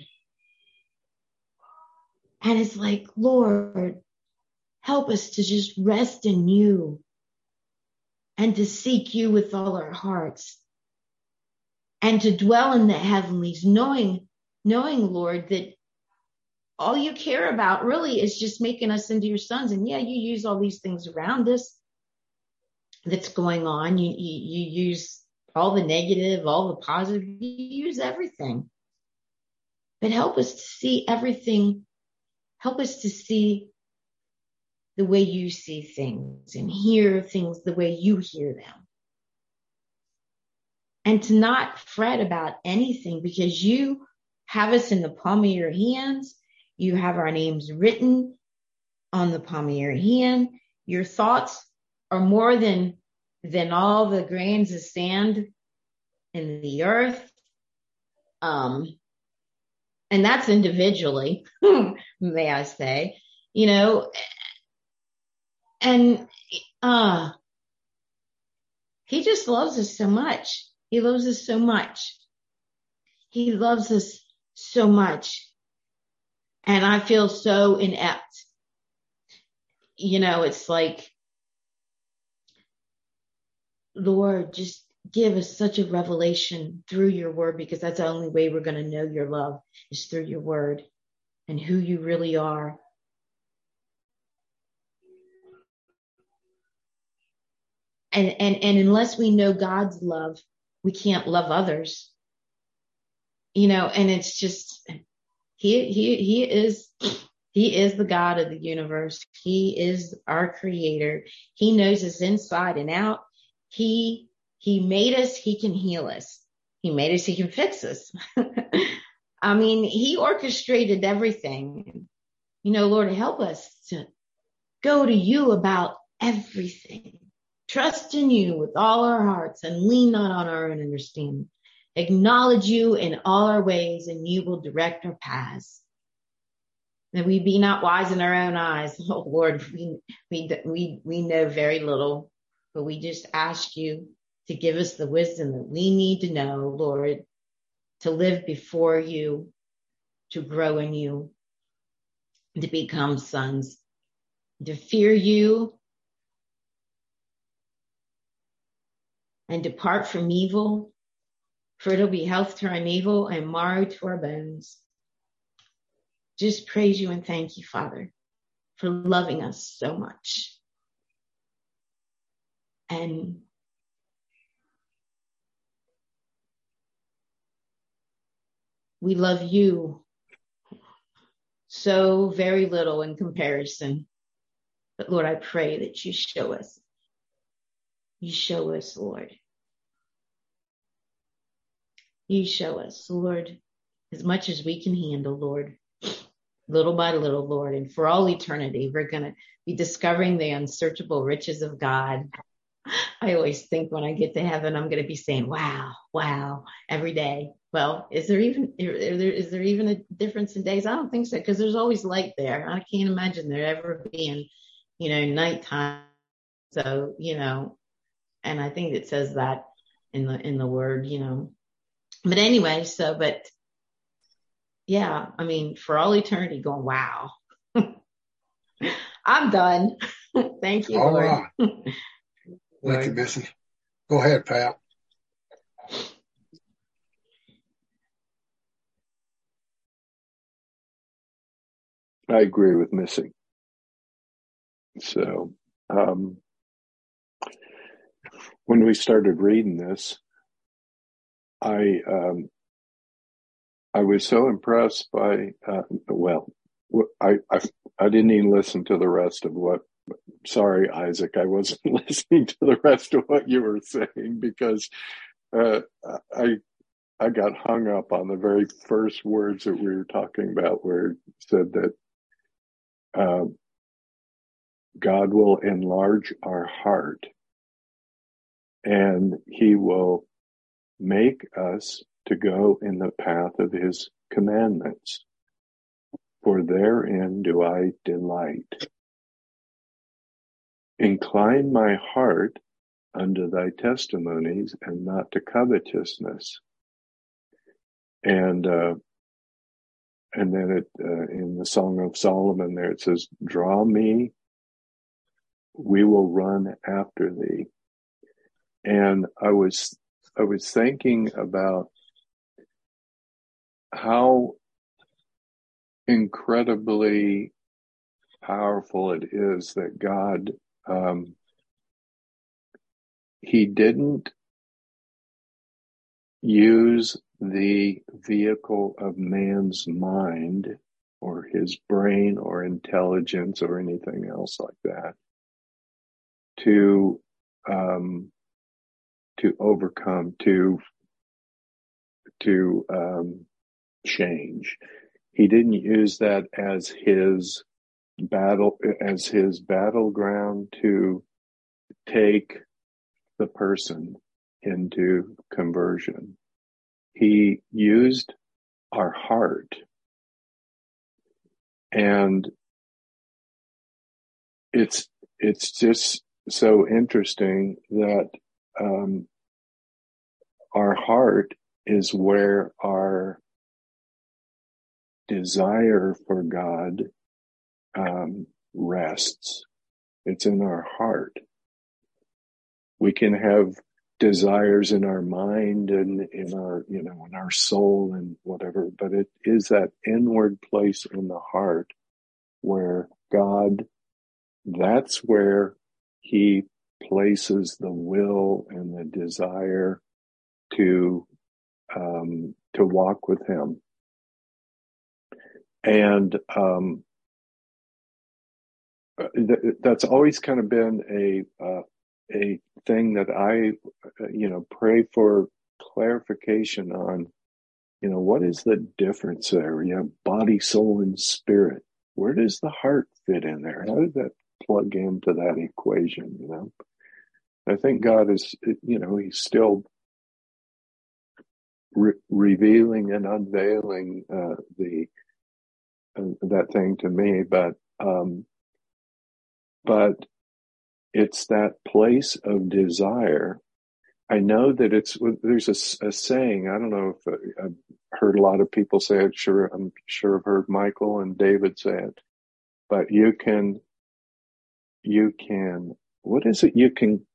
S5: And it's like, Lord, help us to just rest in you and to seek you with all our hearts and to dwell in the heavenlies, knowing, knowing, Lord, that all you care about really is just making us into your sons. And yeah, you use all these things around us that's going on. You, you, you use all the negative, all the positive, you use everything. But help us to see everything. Help us to see the way you see things and hear things the way you hear them. And to not fret about anything, because you have us in the palm of your hands. You have our names written on the palm of your hand. Your thoughts are more than, than all the grains of sand in the earth. Um, and that's individually, may I say, you know, and, uh, he just loves us so much. He loves us so much. He loves us so much. And I feel so inept. You know, it's like, Lord, just give us such a revelation through your word, because that's the only way we're going to know your love is through your word and who you really are. And, and, and unless we know God's love, we can't love others, you know, and it's just, he, he, he is, he is the God of the universe. He is our creator. He knows us inside and out. He, he made us. He can heal us. He made us. He can fix us. I mean, he orchestrated everything. You know, Lord, help us to go to you about everything. Trust in you with all our hearts and lean not on our own understanding. Acknowledge you in all our ways, and you will direct our paths. That we be not wise in our own eyes. Oh, Lord, we, we, we, we know very little, but we just ask you to give us the wisdom that we need to know, Lord, to live before you, to grow in you, to become sons, to fear you and depart from evil, for it'll be health to our navel and marrow to our bones. Just praise you and thank you, Father, for loving us so much. And we love you so very little in comparison. But Lord, I pray that you show us. You show us, Lord. You show us, Lord, as much as we can handle, Lord, little by little, Lord. And for all eternity, we're going to be discovering the unsearchable riches of God. I always think when I get to heaven, I'm going to be saying, wow, wow, every day. Well, is there even, is there even a difference in days? I don't think so, because there's always light there. I can't imagine there ever being, you know, nighttime. So, you know, and I think it says that in the, in the word, you know, but anyway, so, but yeah, I mean, for all eternity going, wow, I'm done. Thank you,
S1: All
S5: Lord.
S1: right. Thank you, Missy. Go ahead, Pat.
S9: I agree with Missy. So, um, when we started reading this, I, um, I was so impressed by, uh, well, I, I, I didn't even listen to the rest of what, sorry, Isaac, I wasn't listening to the rest of what you were saying because, uh, I, I got hung up on the very first words that we were talking about where it said that, uh, God will enlarge our heart and he will make us to go in the path of his commandments. For therein do I delight. Incline my heart unto thy testimonies and not to covetousness. And, uh, and then it, uh, in the Song of Solomon there, it says, draw me, we will run after thee. And I was, I was thinking about how incredibly powerful it is that God, um, he didn't use the vehicle of man's mind or his brain or intelligence or anything else like that to, um, to overcome, to, to, um, change. He didn't use that as his battle, as his battleground to take the person into conversion. He used our heart. And it's, it's just so interesting that, um, our heart is where our desire for God, um, rests. It's in our heart. We can have desires in our mind and in our, you know, in our soul and whatever, but it is that inward place in the heart where God, that's where he places the will and the desire to, um, to walk with him. And, um, th- that's always kind of been a, uh, a thing that I, you know, pray for clarification on, you know, what is the difference there? You have body, soul, and spirit. Where does the heart fit in there? How does that plug into that equation, you know? I think God is, you know, he's still re- revealing and unveiling uh, the uh, that thing to me, but um, but it's that place of desire. I know that it's, there's a, a saying, I don't know if uh, I've heard a lot of people say it, sure, I'm sure I've heard Michael and David say it, but you can, you can, what is it? You can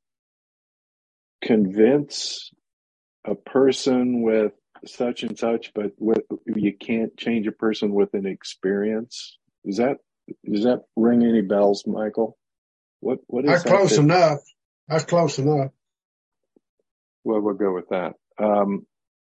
S9: convince a person with such and such, but with, you can't change a person with an experience. Is that, does that ring any bells, Michael? What, what is
S1: That's
S9: that?
S1: close
S9: that,
S1: enough. That's close enough.
S9: Well, we'll go with that. Um,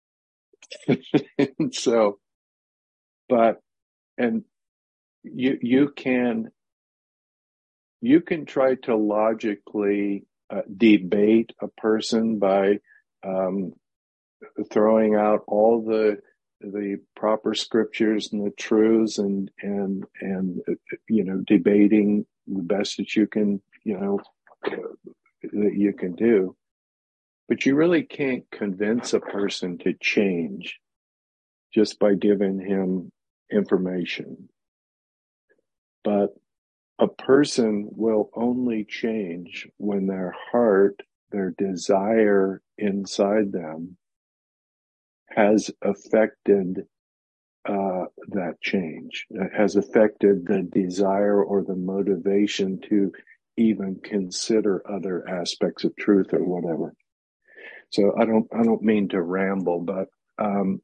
S9: so, but, and you, you can, you can try to logically uh, debate a person by, um, throwing out all the, the proper scriptures and the truths and, and, and, uh, you know, debating the best that you can, you know, uh, that you can do. But you really can't convince a person to change just by giving him information. But a person will only change when their heart, their desire inside them has affected uh, that change, it has affected the desire or the motivation to even consider other aspects of truth or whatever. So I don't, I don't mean to ramble, but, um,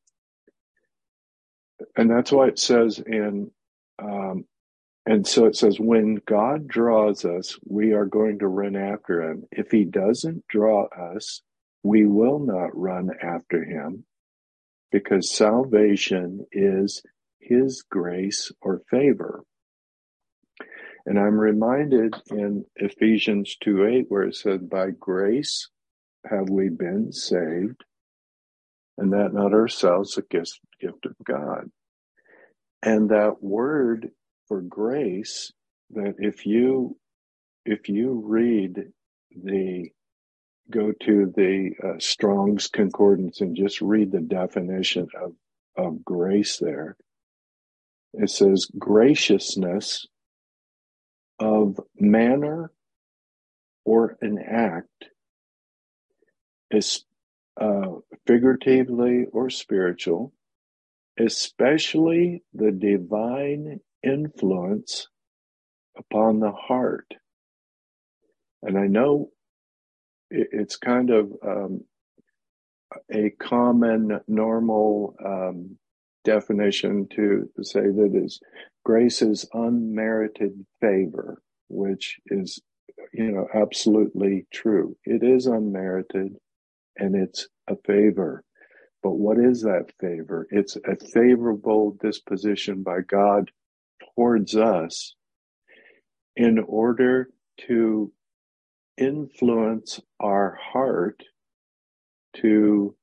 S9: and that's why it says in, um, and so it says, when God draws us, we are going to run after him. If he doesn't draw us, we will not run after him, because salvation is his grace or favor. And I'm reminded in Ephesians two eight, where it said, by grace have we been saved, and that not ourselves, a gift, gift of God. And that word for grace, that if you, if you read the, go to the uh, Strong's Concordance and just read the definition of, of grace there, it says graciousness of manner or an act, is uh, figuratively or spiritual, especially the divine influence upon the heart. And I know it, it's kind of um, a common, normal um, definition to say that is grace is unmerited favor, which is, you know, absolutely true. It is unmerited and it's a favor. But what is that favor? It's a favorable disposition by God towards us in order to influence our heart to,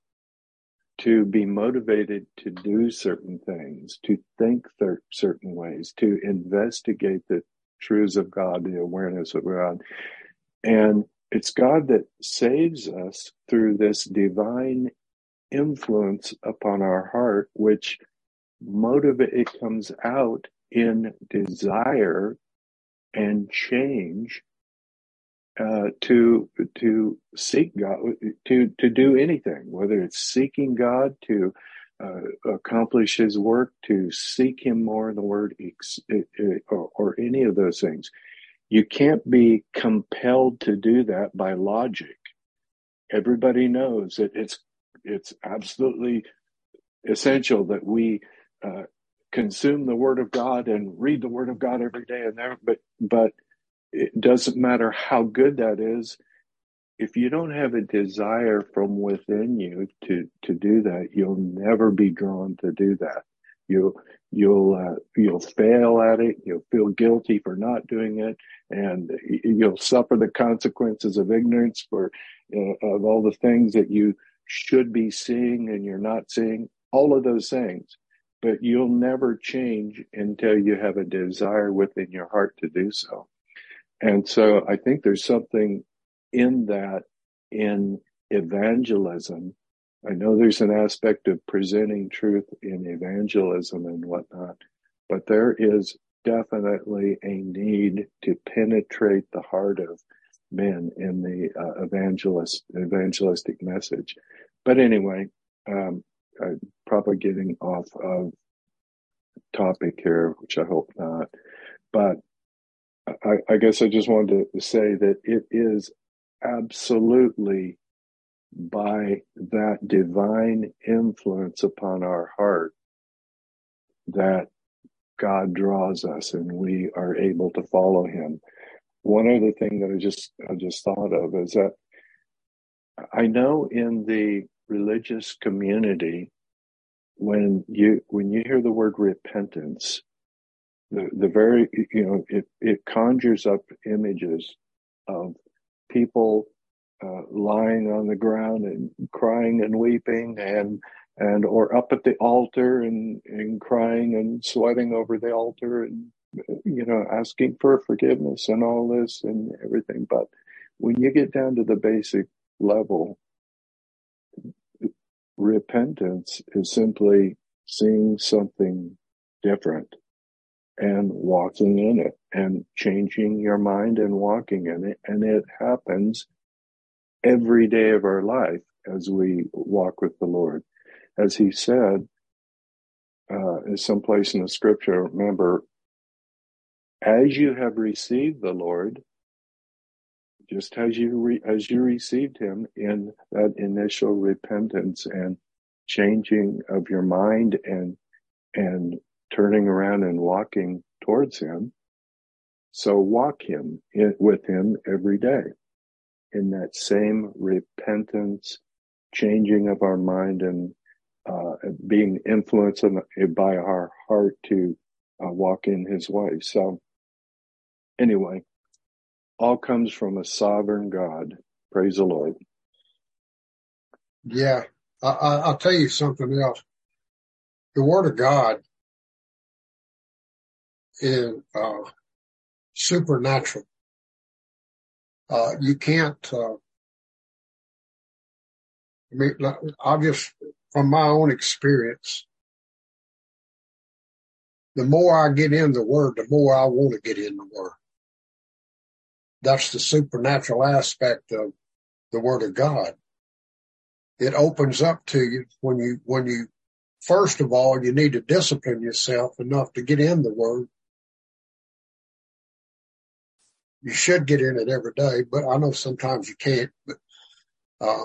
S9: to be motivated to do certain things, to think th- certain ways, to investigate the truths of God, the awareness of God. And it's God that saves us through this divine influence upon our heart, which motivate, it comes out in desire and change uh, to to seek God, to to do anything, whether it's seeking God to uh, accomplish His work, to seek Him more in the Word, or, or any of those things. You can't be compelled to do that by logic. Everybody knows that it's it's absolutely essential that we uh, consume the Word of God and read the Word of God every day. And there, but but it doesn't matter how good that is. If you don't have a desire from within you to to do that, you'll never be drawn to do that. You'll you'll uh, you'll fail at it. You'll feel guilty for not doing it, and you'll suffer the consequences of ignorance for uh, of all the things that you should be seeing and you're not seeing. All of those things, but you'll never change until you have a desire within your heart to do so. And so I think there's something in that in evangelism. I know there's an aspect of presenting truth in evangelism and whatnot, but there is definitely a need to penetrate the heart of men in the uh, evangelist evangelistic message. But anyway, um, I'm probably getting off of topic here, which I hope not. But I, I guess I just wanted to say that it is absolutely by that divine influence upon our heart that God draws us and we are able to follow him. One other thing that I just I just thought of is that I know in the religious community, when you when you hear the word repentance, the, the very, you know, it, it conjures up images of people uh, lying on the ground and crying and weeping and and or up at the altar and, and crying and sweating over the altar and, you know, asking for forgiveness and all this and everything. But when you get down to the basic level, repentance is simply seeing something different and walking in it and changing your mind and walking in it. And it happens every day of our life as we walk with the Lord. As he said, uh, in some place in the scripture, remember, as you have received the Lord, just as you re- as you received him in that initial repentance and changing of your mind and and turning around and walking towards him, so walk him in, with him every day in that same repentance, changing of our mind and uh, being influenced by our heart to uh, walk in his way. So anyway, all comes from a sovereign God. Praise the Lord.
S1: Yeah. I, I, I'll tell you something else. The Word of God is uh, supernatural. Uh, you can't, uh, I mean, I'll just, from my own experience, the more I get in the Word, the more I want to get in the Word. That's the supernatural aspect of the Word of God. It opens up to you when you, when you, first of all, you need to discipline yourself enough to get in the Word. You should get in it every day, but I know sometimes you can't. But uh,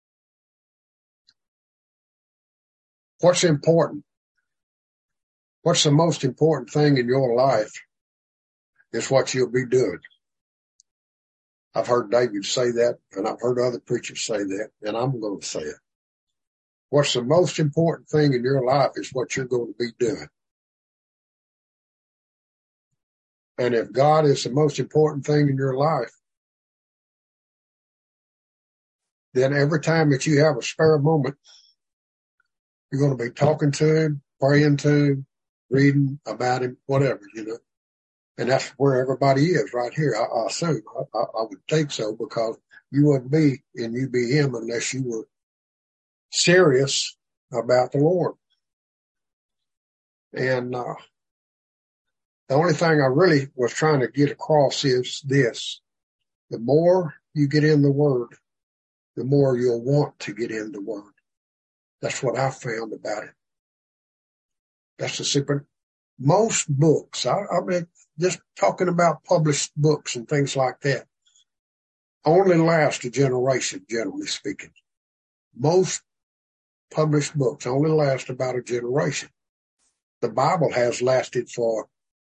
S1: what's important? What's the most important thing in your life is what you'll be doing. I've heard David say that, and I've heard other preachers say that, and I'm going to say it. What's the most important thing in your life is what you're going to be doing. And if God is the most important thing in your life, then every time that you have a spare moment, you're going to be talking to him, praying to him, reading about him, whatever, you know. And that's where everybody is right here. I, I assume. I, I, I would think so, because you wouldn't be and you be him unless you were serious about the Lord. And uh, the only thing I really was trying to get across is this. The more you get in the Word, the more you'll want to get in the Word. That's what I found about it. That's the super. Most books, I, I mean, just talking about published books and things like that, only last a generation, generally speaking. Most published books only last about a generation. The Bible has lasted for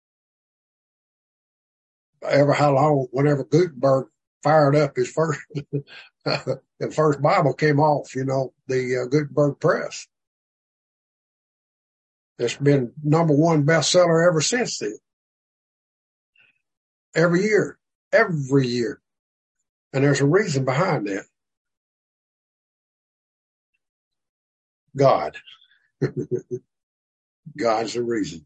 S1: ever how long, whenever Gutenberg fired up his first, the first Bible came off, you know, the uh, Gutenberg press. It's been number one bestseller ever since then. Every year, every year. And there's a reason behind that. God. God's the reason.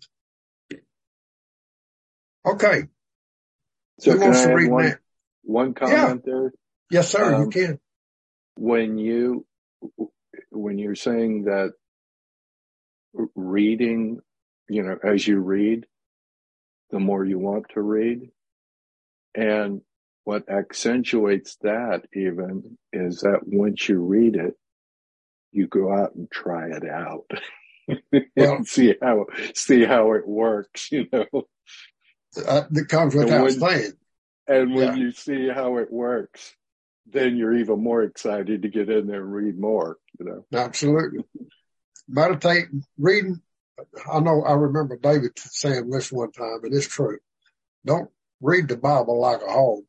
S1: Okay.
S9: So
S1: Who
S9: can
S1: wants
S9: I
S1: to
S9: add
S1: read
S9: one,
S1: that?
S9: one comment
S1: Yeah.
S9: there?
S1: Yes, sir,
S9: Um,
S1: you can.
S9: When you, when you're saying that reading, you know, as you read, the more you want to read, and what accentuates that even is that once you read it, you go out and try it out
S1: Well,
S9: and see how see how it works, you know.
S1: uh, that comes without
S9: when,
S1: saying.
S9: And when
S1: Yeah.
S9: you see how it works, then you're even more excited to get in there and read more, you know.
S1: Absolutely. Meditate, reading. I know, I remember David saying this one time, and it's true. Don't read the Bible like a hog.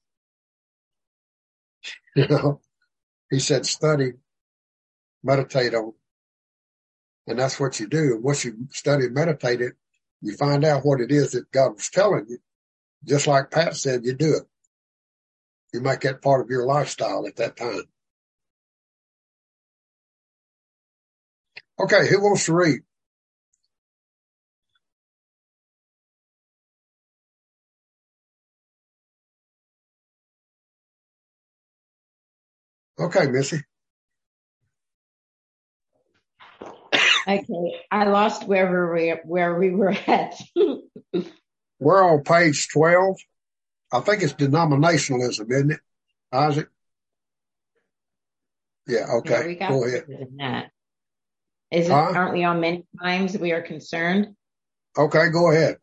S1: You know, he said, study, meditate on, and that's what you do. Once you study and meditate it, you find out what it is that God was telling you. Just like Pat said, you do it. You make that part of your lifestyle at that time. Okay, who wants to read? Okay, Missy.
S5: Okay, I lost where we where we were at.
S1: We're on page twelve. I think it's denominationalism, isn't it, Isaac? Yeah, okay.
S5: Yeah, we got
S1: Go ahead.
S5: in that. Is it,
S1: huh?
S5: Aren't we on many times we are concerned?
S1: Okay, go ahead.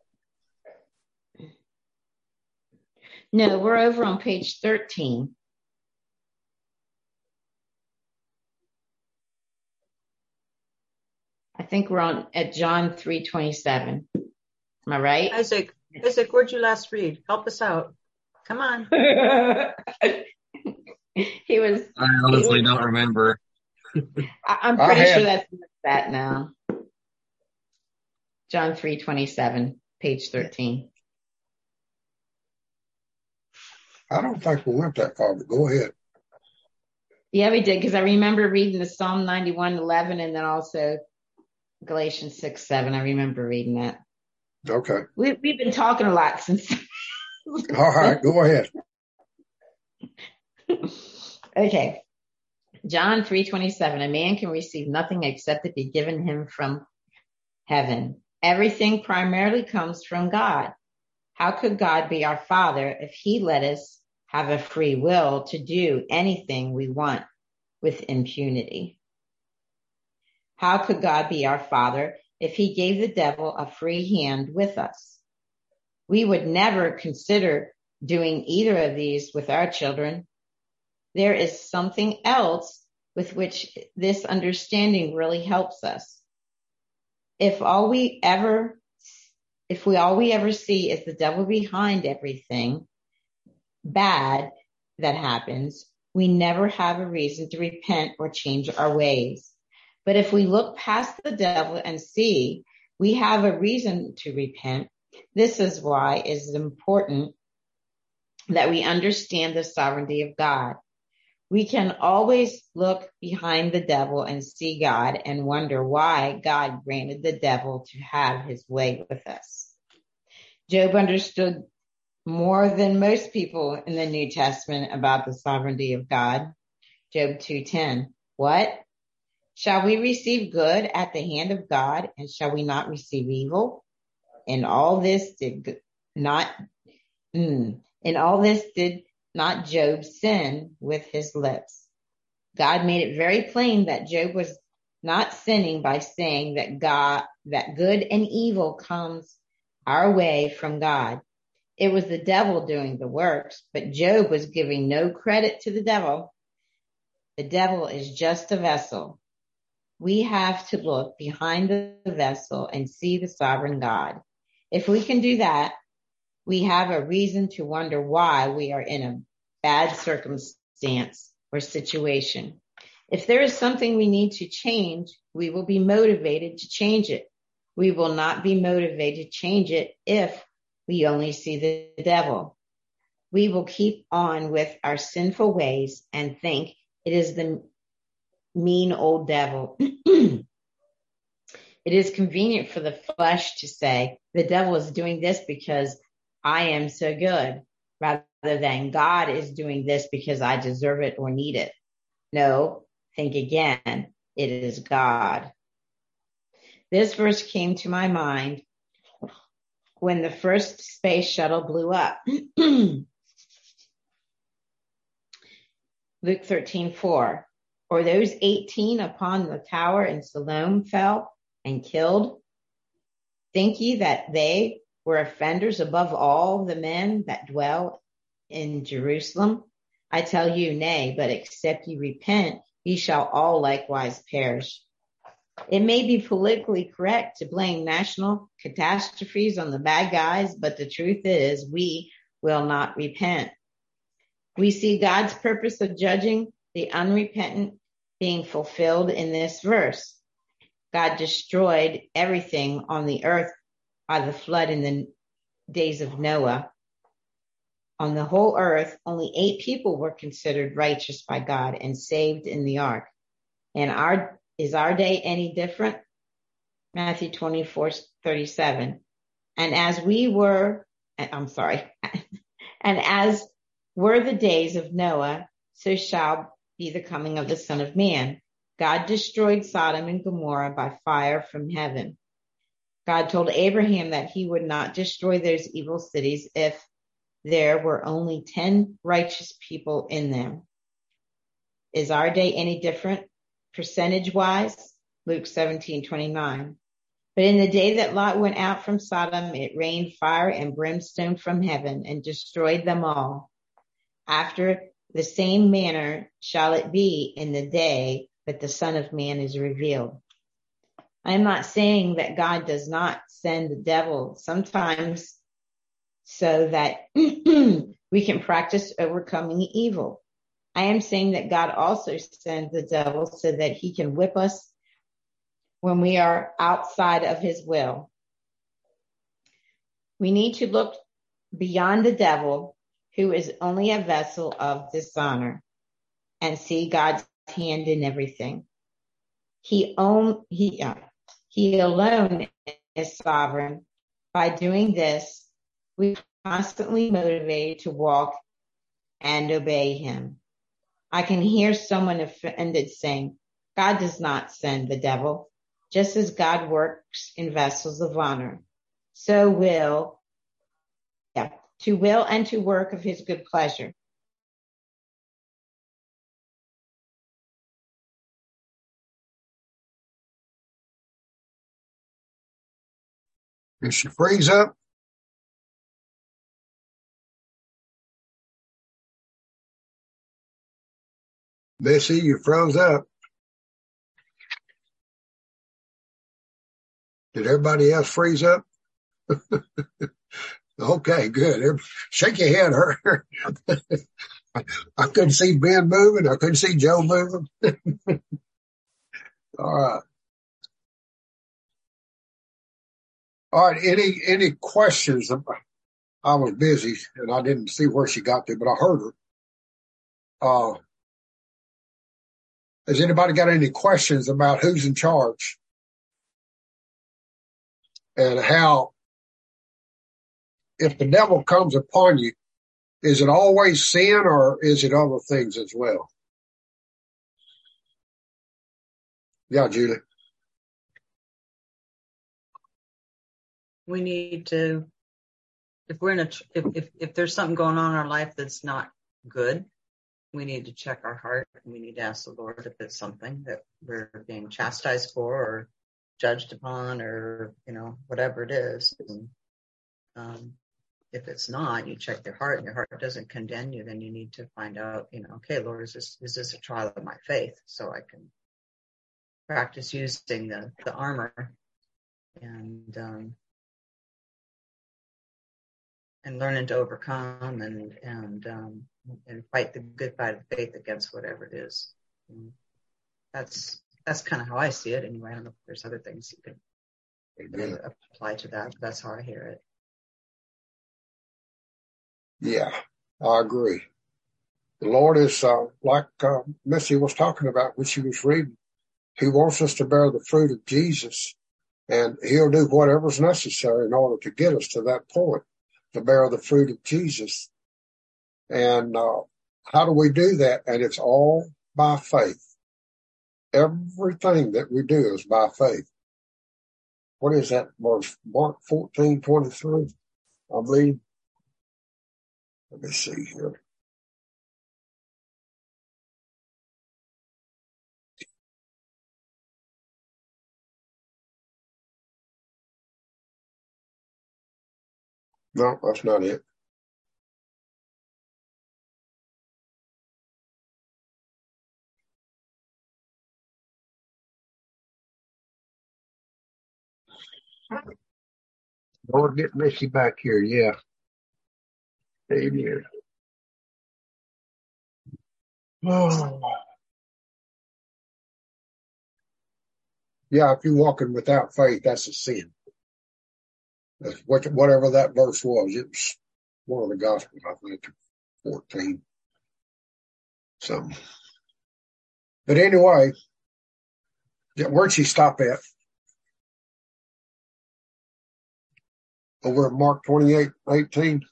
S5: No, we're over on page thirteen. I think we're on at John three twenty-seven. Am I right?
S7: Isaac, Isaac, where'd you last read? Help us out. Come on.
S5: He was.
S4: I honestly
S5: was,
S4: don't remember.
S5: I, I'm pretty
S1: had,
S5: sure that's that now. John three twenty-seven, page thirteen.
S1: I don't think we went that far, but go ahead.
S5: Yeah, we did, because I remember reading the Psalm ninety-one eleven and then also Galatians six seven. I remember reading that.
S1: Okay.
S5: We, we've been talking a lot since.
S1: All right, go ahead.
S5: Okay. John three twenty-seven. A man can receive nothing except it be given him from heaven. Everything primarily comes from God. How could God be our Father if he let us have a free will to do anything we want with impunity? How could God be our Father if he gave the devil a free hand with us? We would never consider doing either of these with our children. There is something else with which this understanding really helps us. If all we ever, if we all we ever see is the devil behind everything bad that happens, we never have a reason to repent or change our ways. But if we look past the devil and see we have a reason to repent, this is why it is important that we understand the sovereignty of God. We can always look behind the devil and see God and wonder why God granted the devil to have his way with us. Job understood more than most people in the New Testament about the sovereignty of God. Job two ten. What? Shall we receive good at the hand of God, and shall we not receive evil? In all this did not, mm, in all this did not Job sin with his lips. God made it very plain that Job was not sinning by saying that God, that good and evil comes our way from God. It was the devil doing the works, but Job was giving no credit to the devil. The devil is just a vessel. We have to look behind the vessel and see the sovereign God. If we can do that, we have a reason to wonder why we are in a bad circumstance or situation. If there is something we need to change, we will be motivated to change it. We will not be motivated to change it if we only see the devil. We will keep on with our sinful ways and think it is the mean old devil. It is convenient for the flesh to say, the devil is doing this because I am so good, rather than God is doing this because I deserve it or need it. No, think again. It is God. This verse came to my mind when the first space shuttle blew up. Luke thirteen four. Or those eighteen upon the tower in Siloam fell and killed? Think ye that they were offenders above all the men that dwell in Jerusalem? I tell you, nay, but except ye repent, ye shall all likewise perish. It may be politically correct to blame national catastrophes on the bad guys, but the truth is we will not repent. We see God's purpose of judging the unrepentant being fulfilled in this verse. God destroyed everything on the earth by the flood in the days of Noah. On the whole earth, only eight people were considered righteous by God and saved in the ark. And our is our day any different? Matthew twenty-four thirty-seven. And as we were, I'm sorry, and as were the days of Noah, so shall be the coming of the Son of Man. God destroyed Sodom and Gomorrah by fire from heaven. God told Abraham that he would not destroy those evil cities if there were only ten righteous people in them. Is our day any different percentage-wise? Luke seventeen twenty-nine. But in the day that Lot went out from Sodom, it rained fire and brimstone from heaven and destroyed them all. After the same manner shall it be in the day that the Son of Man is revealed. I am not saying that God does not send the devil sometimes so that we can practice overcoming evil. I am saying that God also sends the devil so that he can whip us when we are outside of his will. We need to look beyond the devil, who is only a vessel of dishonor, and see God's hand in everything. He own, he, uh, he alone is sovereign. By doing this, we are constantly motivated to walk and obey him. I can hear someone offended saying, God does not send the devil. Just as God works in vessels of honor, so will, yeah, to will and to work of his good pleasure.
S1: Did she freeze up? Missy, you froze up. Did everybody else freeze up? Okay, good. Shake your head, her. I couldn't see Ben moving. I couldn't see Joe moving. All right. All right. Any any questions? I was busy and I didn't see where she got to, but I heard her. Uh, has anybody got any questions about who's in charge and how, if the devil comes upon you, is it always sin or is it other things as well? Yeah, Julie.
S7: We need to, if we're in a, if, if, if there's something going on in our life that's not good, we need to check our heart and we need to ask the Lord if it's something that we're being chastised for or judged upon or, you know, whatever it is. And, um, if it's not, you check your heart and your heart doesn't condemn you, then you need to find out, you know, okay, Lord, is this, is this a trial of my faith? So I can practice using the, the armor and, um, and learning to overcome and, and, um, and fight the good fight of faith against whatever it is. And that's, that's kind of how I see it anyway. I don't know if there's other things you could uh, apply to that, but that's how I hear it.
S1: Yeah, I agree. The Lord is, uh, like uh, Missy was talking about when she was reading, he wants us to bear the fruit of Jesus, and he'll do whatever's necessary in order to get us to that point, to bear the fruit of Jesus. And uh, how do we do that? And it's all by faith. Everything that we do is by faith. What is that verse? Mark fourteen twenty-three, I believe. Let me see here. No, that's not it. Lord, get Missy back here. Yeah. Amen. Oh. Yeah, if you're walking without faith, that's a sin. That's what, whatever that verse was. It was one of the Gospels, I think, fourteen. Something. But anyway, where'd she stop at? Over at Mark twenty-eight eighteen.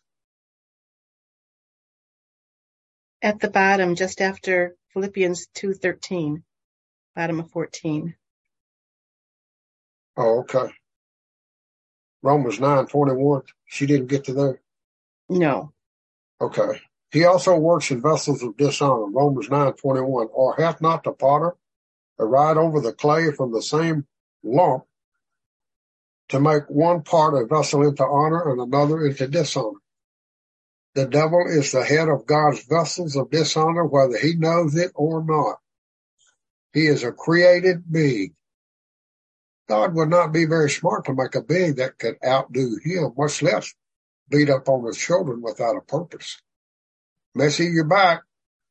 S10: At the bottom, just after Philippians two thirteen, bottom of fourteen.
S1: Oh, okay. Romans nine twenty-one. She didn't get to there?
S10: No.
S1: Okay. He also works in vessels of dishonor. Romans nine twenty-one. Or hath not the potter a right over the clay from the same lump to make one part a vessel into honor and another into dishonor? The devil is the head of God's vessels of dishonor, whether he knows it or not. He is a created being. God would not be very smart to make a being that could outdo him, much less beat up on his children without a purpose. Missy, you're back.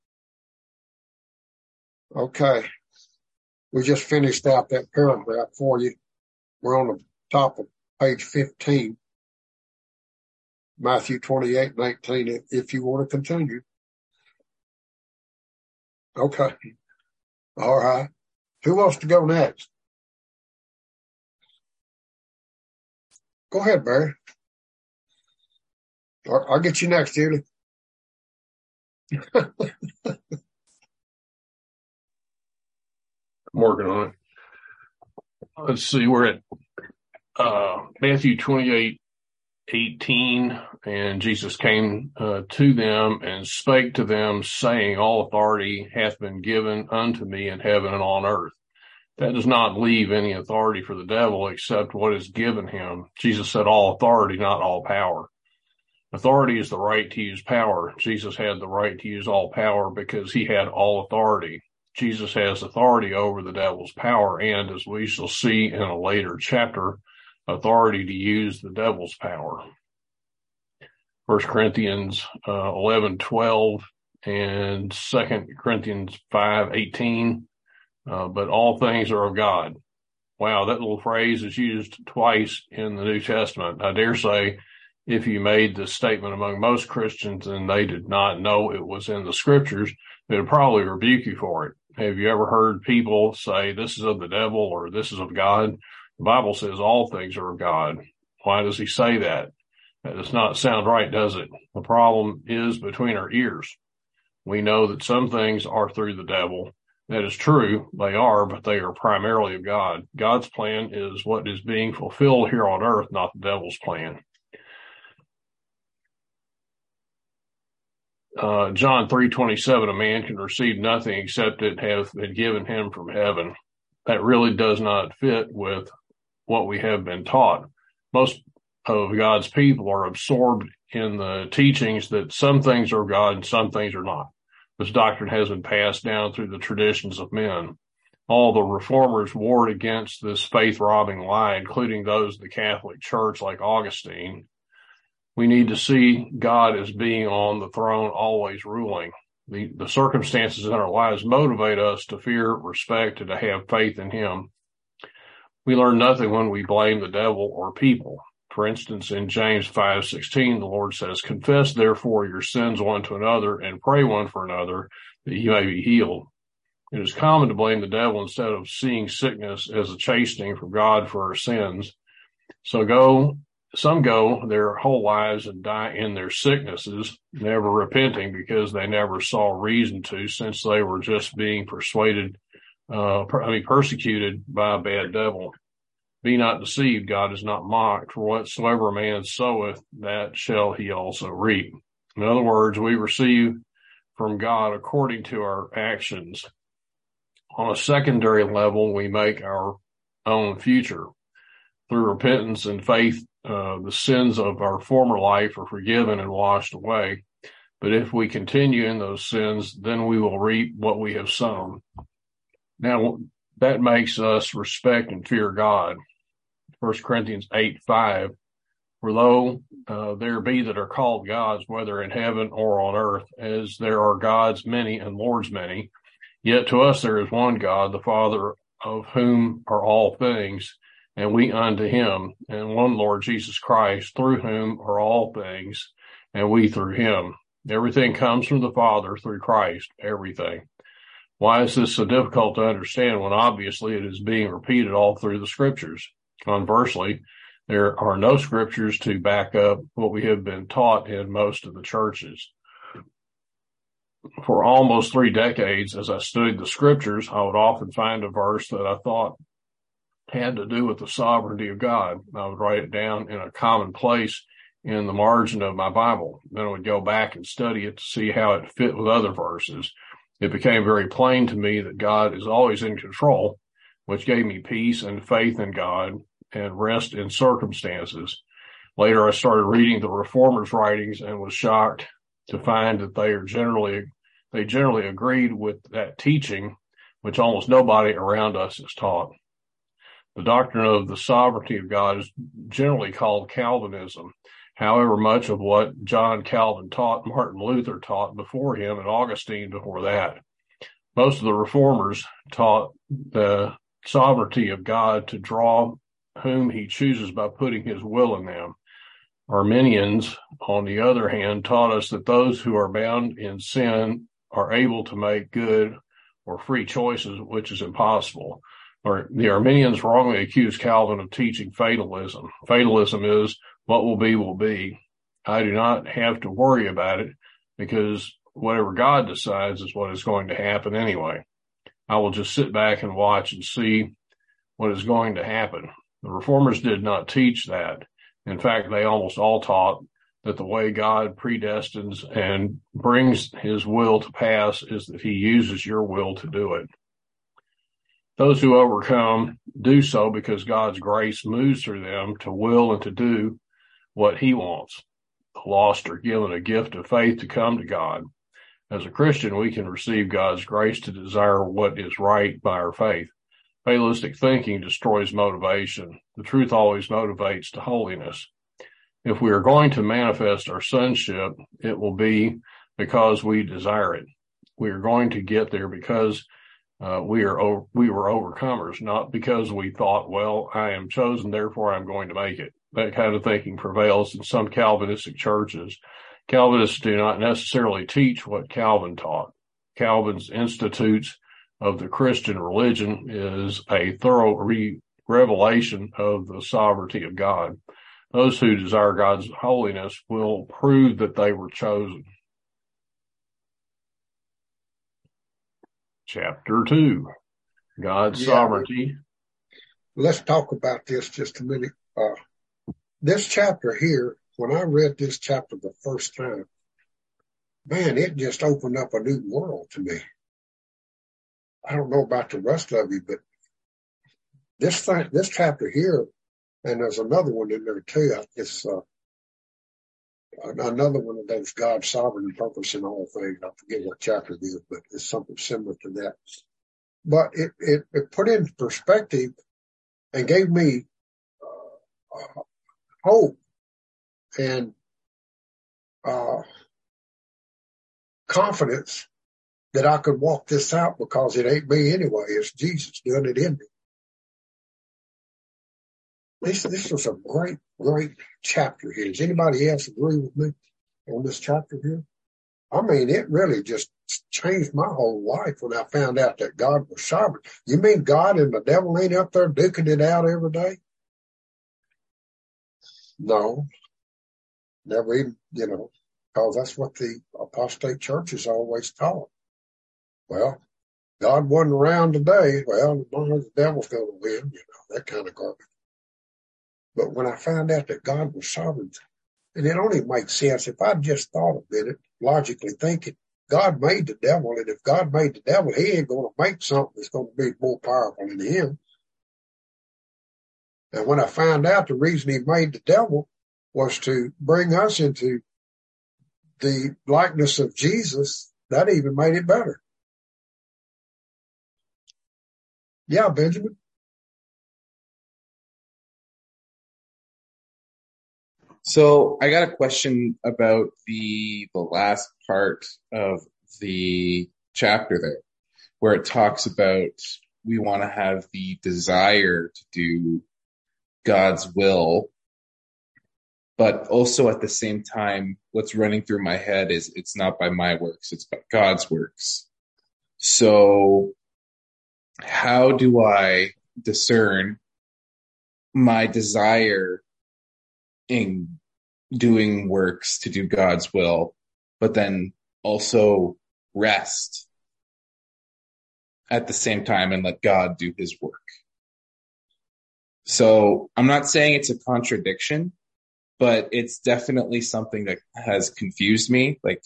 S1: Okay. We just finished out that paragraph for you. We're on the top of page fifteen. Matthew twenty-eight and eighteen, if you want to continue. Okay. All right. Who wants to go next? Go ahead, Barry. I'll get you next, Julie.
S11: I'm working on it. Let's see, we're at uh, Matthew twenty-eight eighteen, and Jesus came uh, to them and spake to them, saying, all authority hath been given unto me in heaven and on earth. That does not leave any authority for the devil except what is given him. Jesus said all authority, not all power. Authority is the right to use power. Jesus had the right to use all power because he had all authority. Jesus has authority over the devil's power and, as we shall see in a later chapter, authority to use the devil's power. First Corinthians uh, eleven twelve and Second Corinthians five eighteen. Uh, but all things are of God. Wow, that little phrase is used twice in the New Testament. I dare say if you made this statement among most Christians and they did not know it was in the scriptures, they would probably rebuke you for it. Have you ever heard people say this is of the devil or this is of God? The Bible says all things are of God. Why does he say that? That does not sound right, does it? The problem is between our ears. We know that some things are through the devil. That is true. They are, but they are primarily of God. God's plan is what is being fulfilled here on earth, not the devil's plan. Uh, John three twenty-seven, a man can receive nothing except it hath been given him from heaven. That really does not fit with what we have been taught. Most of God's people are absorbed in the teachings that some things are God and some things are not. This doctrine has been passed down through the traditions of men. All the reformers warred against this faith-robbing lie, including those of the Catholic Church like Augustine. We need to see God as being on the throne, always ruling. The, the circumstances in our lives motivate us to fear, respect, and to have faith in him. We learn nothing when we blame the devil or people. For instance, in James five sixteen, the Lord says, confess therefore your sins one to another and pray one for another that you may be healed. It is common to blame the devil instead of seeing sickness as a chastening from God for our sins. So go, some go their whole lives and die in their sicknesses, never repenting because they never saw reason to, since they were just being persuaded, uh, I mean, persecuted by a bad devil. Be not deceived, God is not mocked, for whatsoever a man soweth, that shall he also reap. In other words, we receive from God according to our actions. On a secondary level, we make our own future. Through repentance and faith uh, the sins of our former life are forgiven and washed away. But if we continue in those sins, then we will reap what we have sown. Now, that makes us respect and fear God. First Corinthians eight five, for though uh, there be that are called gods, whether in heaven or on earth, as there are gods many and lords many, yet to us there is one God, the Father, of whom are all things, and we unto him, and one Lord Jesus Christ, through whom are all things, and we through him. Everything comes from the Father through Christ, everything. Why is this so difficult to understand when obviously it is being repeated all through the scriptures? Conversely, there are no scriptures to back up what we have been taught in most of the churches. For almost three decades, as I studied the scriptures, I would often find a verse that I thought had to do with the sovereignty of God. I would write it down in a common place in the margin of my Bible. Then I would go back and study it to see how it fit with other verses. It became very plain to me that God is always in control, which gave me peace and faith in God and rest in circumstances. Later, I started reading the Reformers' writings and was shocked to find that they are generally, they generally agreed with that teaching, which almost nobody around us is taught. The doctrine of the sovereignty of God is generally called Calvinism. However, much of what John Calvin taught, Martin Luther taught before him, and Augustine before that. Most of the Reformers taught the sovereignty of God to draw whom he chooses by putting his will in them. Arminians, on the other hand, taught us that those who are bound in sin are able to make good or free choices, which is impossible. Or the Arminians wrongly accused Calvin of teaching fatalism. Fatalism is what will be, will be. I do not have to worry about it because whatever God decides is what is going to happen anyway. I will just sit back and watch and see what is going to happen. The Reformers did not teach that. In fact, they almost all taught that the way God predestines and brings his will to pass is that he uses your will to do it. Those who overcome do so because God's grace moves through them to will and to do what he wants. The lost are given a gift of faith to come to God. As a Christian, we can receive God's grace to desire what is right by our faith. Fatalistic thinking destroys motivation. The truth always motivates to holiness. If we are going to manifest our sonship, it will be because we desire it. We are going to get there because uh, we are over, we were overcomers, not because we thought, well, I am chosen, therefore I'm going to make it. That kind of thinking prevails in some Calvinistic churches. Calvinists do not necessarily teach what Calvin taught. Calvin's Institutes of the Christian Religion is a thorough re- revelation of the sovereignty of God. Those who desire God's holiness will prove that they were chosen. Chapter two, God's
S1: Yeah.
S11: sovereignty.
S1: Let's talk about this just a minute. Uh, this chapter here, when I read this chapter the first time, man, it just opened up a new world to me. I don't know about the rest of you, but this thing, this chapter here, and there's another one in there too. It's uh, another one of those God's sovereign and purpose in all things. I forget what chapter it is, but it's something similar to that. But it it, it put into perspective and gave me uh, uh, hope and uh, confidence that I could walk this out because it ain't me anyway. It's Jesus doing it in me. This, this was a great, great chapter here. Does anybody else agree with me on this chapter here? I mean, it really just changed my whole life when I found out that God was sovereign. You mean God and the devil ain't up there duking it out every day? No. Never even, you know, because that's what the apostate churches always taught. Well, God wasn't around today. Well, as long as the devil's going to win, you know, that kind of garbage. But when I found out that God was sovereign, and it only makes sense if I just thought a minute, logically thinking, God made the devil, and if God made the devil, he ain't going to make something that's going to be more powerful than him. And when I found out the reason he made the devil was to bring us into the likeness of Jesus, that even made it better. Yeah, Benjamin.
S12: So I got a question about the the last part of the chapter there, where it talks about we want to have the desire to do God's will, but also at the same time, what's running through my head is it's not by my works, it's by God's works. So how do I discern my desire in doing works to do God's will, but then also rest at the same time and let God do his work? So I'm not saying it's a contradiction, but it's definitely something that has confused me. Like,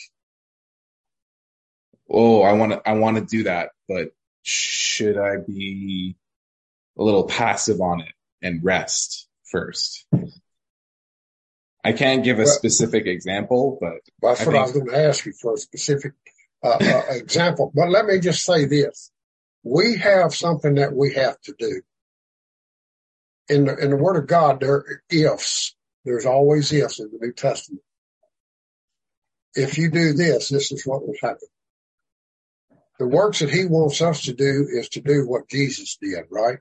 S12: oh, I want to, I want to do that, but should I be a little passive on it and rest first? I can't give a
S1: Well,
S12: specific example, but
S1: that's
S12: I
S1: what
S12: think,
S1: I was going to ask you for, a specific uh, uh, example. But let me just say this. We have something that we have to do. In the, in the Word of God, there are ifs. There's always ifs in the New Testament. If you do this, this is what will happen. The works that he wants us to do is to do what Jesus did, right?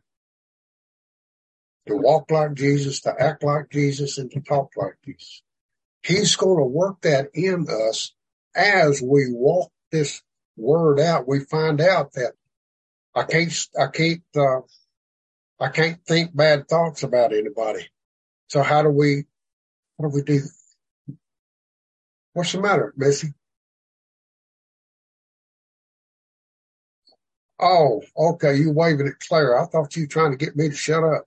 S1: To walk like Jesus, to act like Jesus, and to talk like Jesus. He's going to work that in us as we walk this word out. We find out that I can't, I can't, uh, I can't think bad thoughts about anybody. So how do we, what do we do? What's the matter, Missy? Oh, okay. You waving at Claire. I thought you were trying to get me to shut up.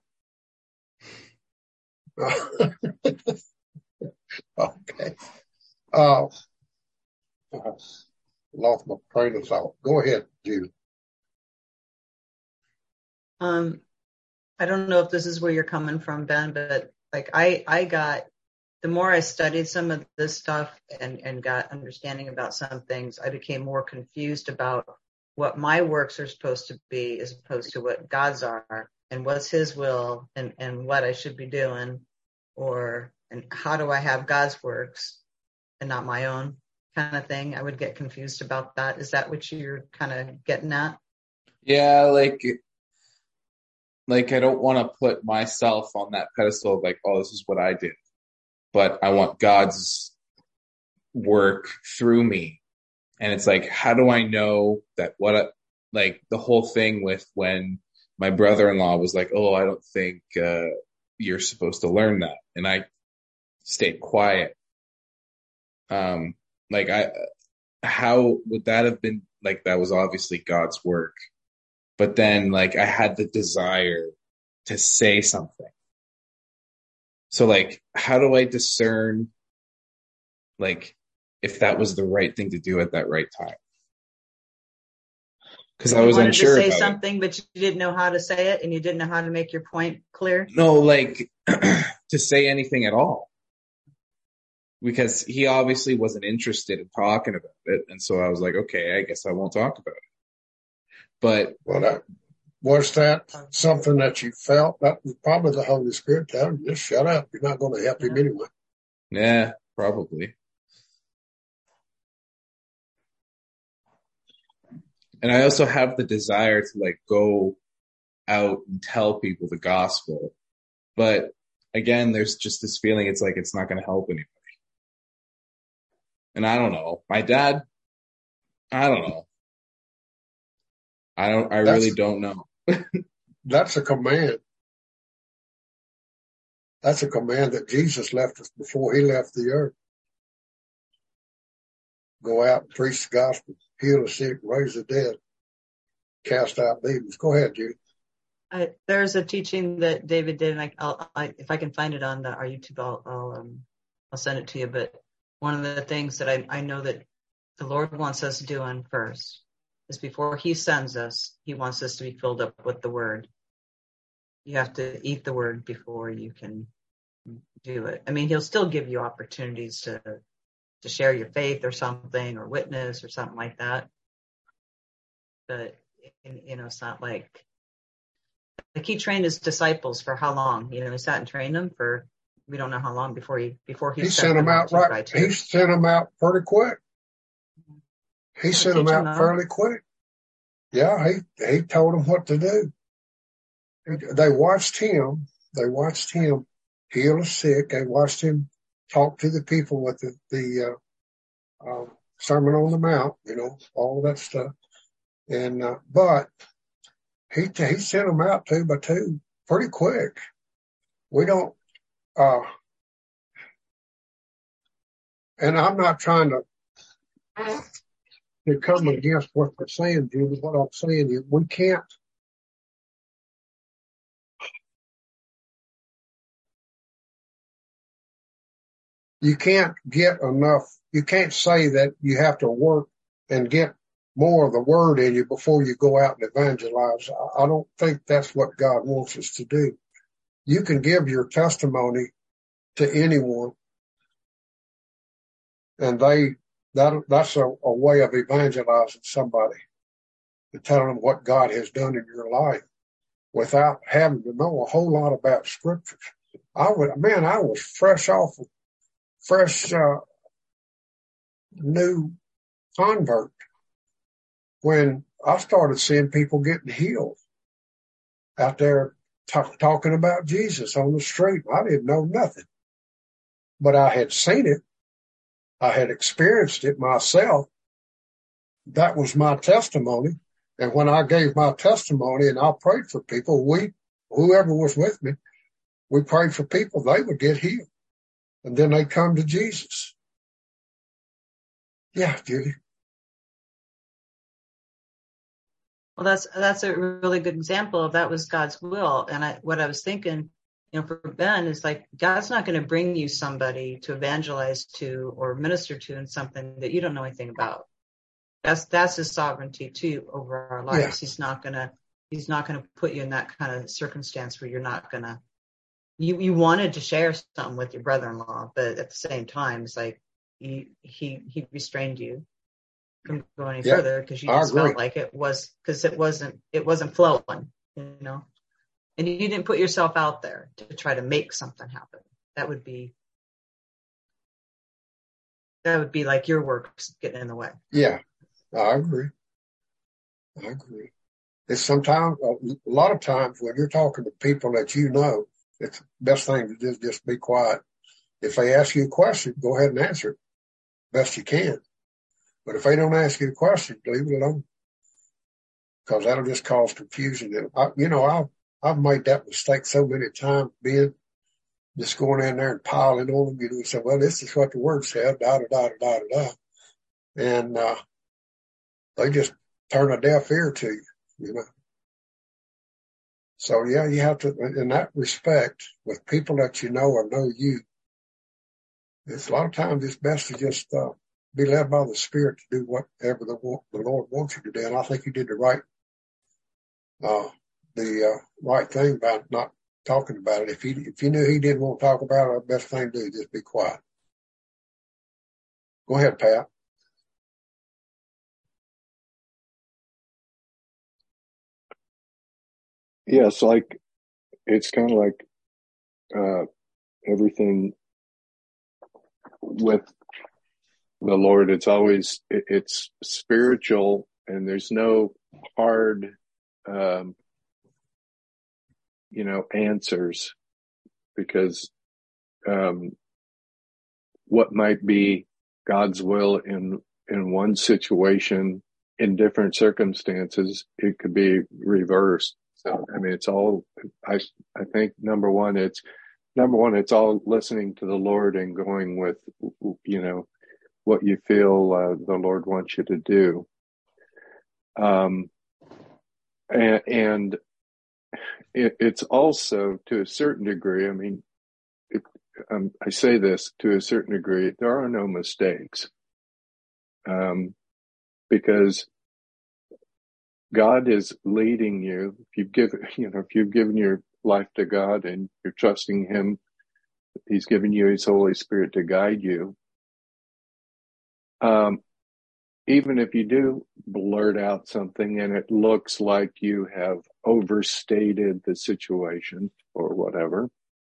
S1: Okay. Uh, lost my train of thought. Go ahead, Judy.
S7: Um, I don't know if this is where you're coming from, Ben, but like I, I got, the more I studied some of this stuff and, and got understanding about some things, I became more confused about what my works are supposed to be as opposed to what God's are and what's his will and, and what I should be doing, or, and how do I have God's works and not my own kind of thing. I would get confused about that. Is that what you're kind of getting at?
S12: yeah, like, like I don't want to put myself on that pedestal of like, oh, this is what I did, but I want God's work through me. And it's like, how do I know that what, I, like the whole thing with when my brother-in-law was like, oh, I don't think uh, you're supposed to learn that. And I stayed quiet. Um, like I, how would that have been like, that was obviously God's work. But then like I had the desire to say something. So like, how do I discern like if that was the right thing to do at that right time? Because I was unsure
S7: to say
S12: about
S7: something,
S12: it.
S7: but you didn't know how to say it and you didn't know how to make your point clear.
S12: No, like to say anything at all. Because he obviously wasn't interested in talking about it. And so I was like, okay, I guess I won't talk about it. But
S1: well, that, was that something that you felt? That was probably the Holy Spirit telling you, just shut up. You're not going to help him anyway.
S12: Yeah, probably. And I also have the desire to like go out and tell people the gospel. But again, there's just this feeling it's like it's not going to help anybody. And I don't know. My dad, I don't know. I don't, I
S1: That's,
S12: really don't know.
S1: That's a command. That's a command that Jesus left us before he left the earth. Go out and preach the gospel, heal the sick, raise the dead, cast out demons. Go ahead, Judy.
S7: I, there's a teaching that David did, and I, I'll, I, if I can find it on the, our YouTube, I'll, I'll, um, I'll send it to you. But one of the things that I, I know that the Lord wants us doing first is before he sends us, he wants us to be filled up with the word. you have to eat the word before you can do it. I mean, he'll still give you opportunities to to share your faith or something, or witness or something like that. But you know, it's not like like he trained his disciples for how long? You know, he sat and trained them for we don't know how long before he before he,
S1: He
S7: sent
S1: sent them
S7: them
S1: out
S7: two
S1: right.
S7: by two.
S1: He sent them out pretty quick. He
S7: Yeah,
S1: sent them
S7: teach them
S1: out
S7: though.
S1: fairly quick. Yeah, he he told them what to do. He- They watched him. They watched him heal the sick. They watched him talk to the people with the the uh, uh, Sermon on the Mount. You know, all of that stuff. And uh, but he he sent them out two by two pretty quick. We don't. Uh, and I'm not trying to to come against what they're saying, Judy. What I'm saying is we can't. You can't get enough. You can't say that you have to work and get more of the word in you before you go out and evangelize. I I don't think that's what God wants us to do. You can give your testimony to anyone, and they that that's a, a way of evangelizing somebody, to telling them what God has done in your life without having to know a whole lot about scriptures. I would, man, I was fresh off, of, fresh uh, new convert when I started seeing people getting healed out there t- talking about Jesus on the street. I didn't know nothing, but I had seen it. I had experienced it myself. That was my testimony. And when I gave my testimony and I prayed for people, we, whoever was with me, we prayed for people, they would get healed. And then they come to Jesus. Yeah, Judy.
S7: Well, that's that's a really good example of that was God's will. And I, what I was thinking, you know, for Ben is like God's not going to bring you somebody to evangelize to or minister to in something that you don't know anything about. That's that's His sovereignty too over our lives.
S1: Yeah.
S7: He's not gonna He's not gonna put you in that kind of circumstance where you're not gonna. You you wanted to share something with your brother-in-law, but at the same time, it's like he he he restrained you from going any
S1: Yeah,
S7: further because you
S1: I
S7: just
S1: agree.
S7: felt like it was because it wasn't it wasn't flowing, you know, and you didn't put yourself out there to try to make something happen. That would be that would be like your works getting in the way.
S1: Yeah, I agree. I agree. It's sometimes, a lot of times when you're talking to people that you know, it's the best thing to do is just be quiet. If they ask you a question, go ahead and answer it best you can. But if they don't ask you a question, leave it alone, because that'll just cause confusion. And I, you know, I've I've made that mistake so many times, being just going in there and piling on them. You know, and say, well, this is what the word said, da da da da da da, and uh, they just turn a deaf ear to you. You know. So yeah, you have to, in that respect, with people that you know or know you, it's a lot of times it's best to just uh, be led by the Spirit to do whatever the, the Lord wants you to do. And I think you did the right, uh, the uh, right thing by not talking about it. If you if you knew he didn't want to talk about it, the best thing to do is just be quiet. Go ahead, Pat.
S9: Yes, like it's kind of like uh, everything with the Lord. It's always it, it's spiritual, and there's no hard, um, you know, answers, because um, what might be God's will in in one situation, in different circumstances, it could be reversed. So, I mean, it's all, I, I think number one, it's number one, it's all listening to the Lord and going with, you know, what you feel uh, the Lord wants you to do. Um, and, and it, it's also to a certain degree, I mean, it, um, I say this to a certain degree, there are no mistakes. Um, because God is leading you. If you've given, you know, if you've given your life to God and you're trusting Him, He's given you His Holy Spirit to guide you. Um, even if you do blurt out something and it looks like you have overstated the situation or whatever,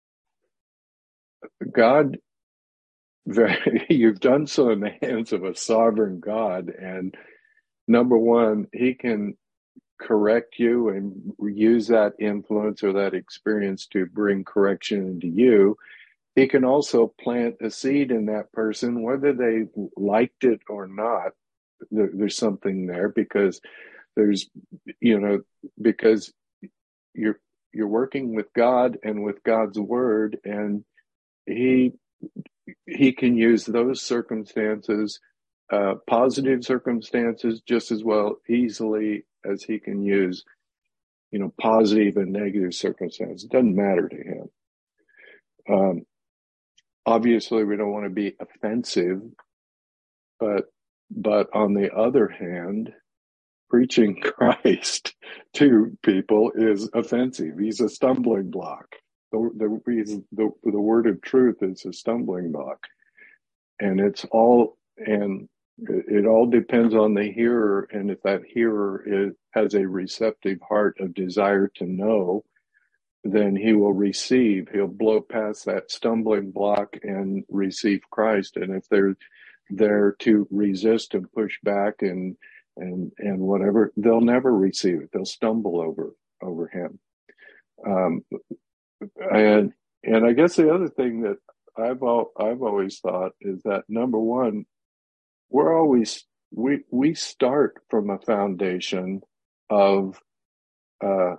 S9: God, very, you've done so in the hands of a sovereign God, and number one, He can correct you and use that influence or that experience to bring correction into you. He can also plant a seed in that person, whether they liked it or not. There, there's something there because there's, you know, because you're you're working with God and with God's word, and He He can use those circumstances, uh, positive circumstances, just as well easily as He can use, you know, positive and negative circumstances. It doesn't matter to Him. Um, obviously, we don't want to be offensive, but but on the other hand, preaching Christ to people is offensive. He's a stumbling block. The the the, the word of truth is a stumbling block, and it's all and it all depends on the hearer, and if that hearer is, has a receptive heart of desire to know, then he will receive. He'll blow past that stumbling block and receive Christ. And if they're there to resist and push back and and and whatever, they'll never receive it. They'll stumble over over Him. Um, and and I guess the other thing that I've al- I've always thought is that, number one, we're always we we start from a foundation of uh,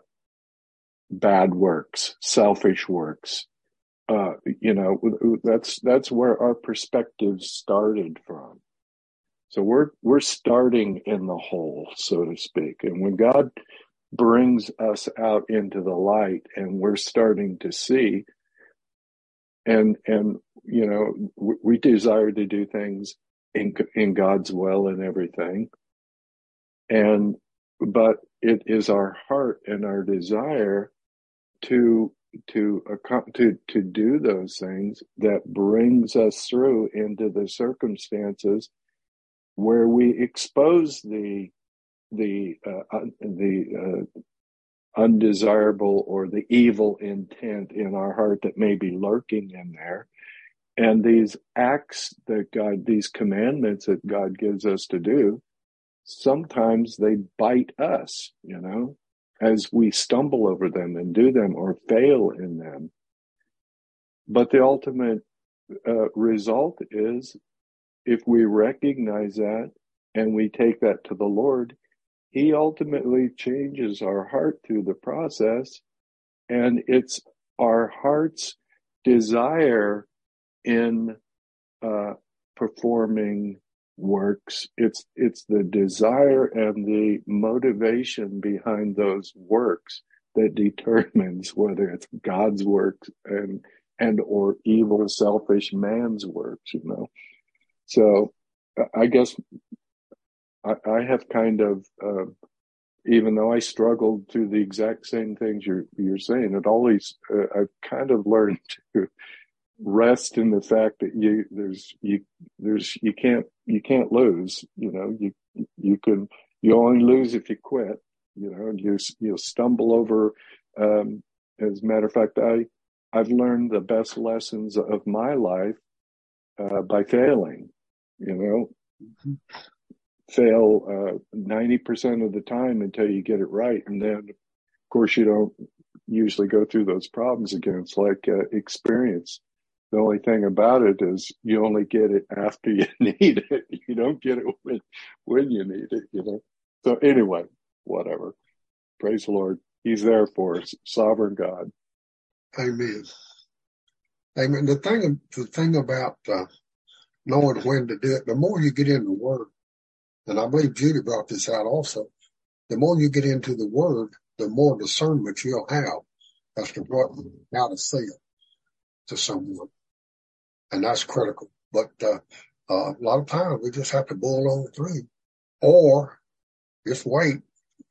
S9: bad works, selfish works. Uh, you know, that's that's where our perspective started from. So we're we're starting in the hole, so to speak. And when God brings us out into the light, and we're starting to see, and and you know, we, we desire to do things in in God's will and everything. And but it is our heart and our desire to to to to do those things that brings us through into the circumstances where we expose the the uh, the uh, undesirable or the evil intent in our heart that may be lurking in there. And these acts that God, these commandments that God gives us to do, sometimes they bite us, you know, as we stumble over them and do them or fail in them. But the ultimate uh, result is, if we recognize that and we take that to the Lord, He ultimately changes our heart through the process. And it's our heart's desire in uh, performing works. It's it's the desire and the motivation behind those works that determines whether it's God's works and and or evil, selfish man's works, you know. So I guess I, I have kind of, uh, even though I struggled through the exact same things you're you're saying, it always uh, I've kind of learned to rest in the fact that you there's you there's you can't you can't lose. You know, you you can you only lose if you quit. You know, you you'll stumble over. Um, as a matter of fact, I I've learned the best lessons of my life uh, by failing. You know, mm-hmm. fail uh, ninety percent of the time until you get it right, and then of course you don't usually go through those problems again. It's like uh, experience. The only thing about it is you only get it after you need it. You don't get it when, when you need it, you know. So anyway, whatever. Praise the Lord. He's there for us. Sovereign God.
S1: Amen. Amen. The thing, the thing about uh, knowing when to do it, the more you get in the Word, and I believe Judy brought this out also, the more you get into the Word, the more discernment you'll have as to what, how to say it to someone. And that's critical. But uh, uh, a lot of times we just have to bull on through, or just wait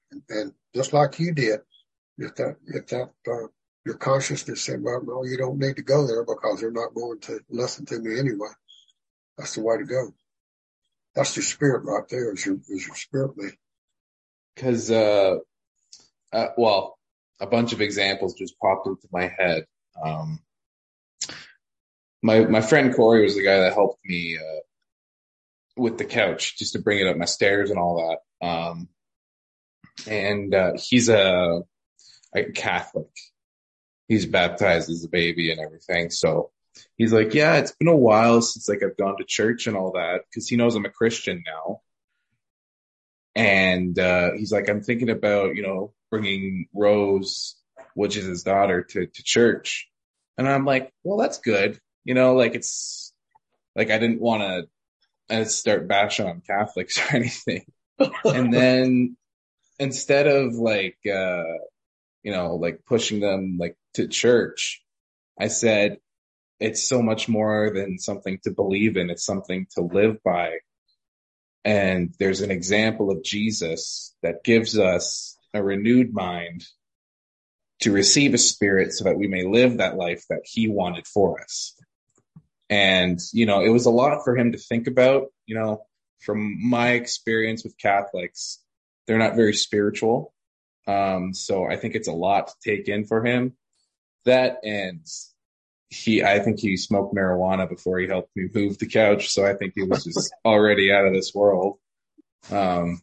S1: And, and just like you did, if that, if that, uh, your consciousness said, well, no, you don't need to go there because they're not going to listen to me anyway. That's the way to go. That's your spirit right there, is your, is your spirit man.
S12: Cause, uh, uh, well, a bunch of examples just popped into my head. Um, my, my friend Corey was the guy that helped me, uh, with the couch, just to bring it up my stairs and all that. Um, and, uh, he's a, a Catholic. He's baptized as a baby and everything. So he's like, yeah, it's been a while since like I've gone to church and all that, because he knows I'm a Christian now. And uh he's like, I'm thinking about, you know, bringing Rose, which is his daughter, to, to church. And I'm like, well, that's good. You know, like it's like I didn't want to start bashing on Catholics or anything. And then instead of like, uh, you know, like pushing them like to church, I said, it's so much more than something to believe in. It's something to live by. And there's an example of Jesus that gives us a renewed mind to receive a spirit so that we may live that life that he wanted for us. And, you know, it was a lot for him to think about. You know, from my experience with Catholics, they're not very spiritual. Um, so I think it's a lot to take in for him. That, and he, I think he smoked marijuana before he helped me move the couch. So I think he was just already out of this world. Um,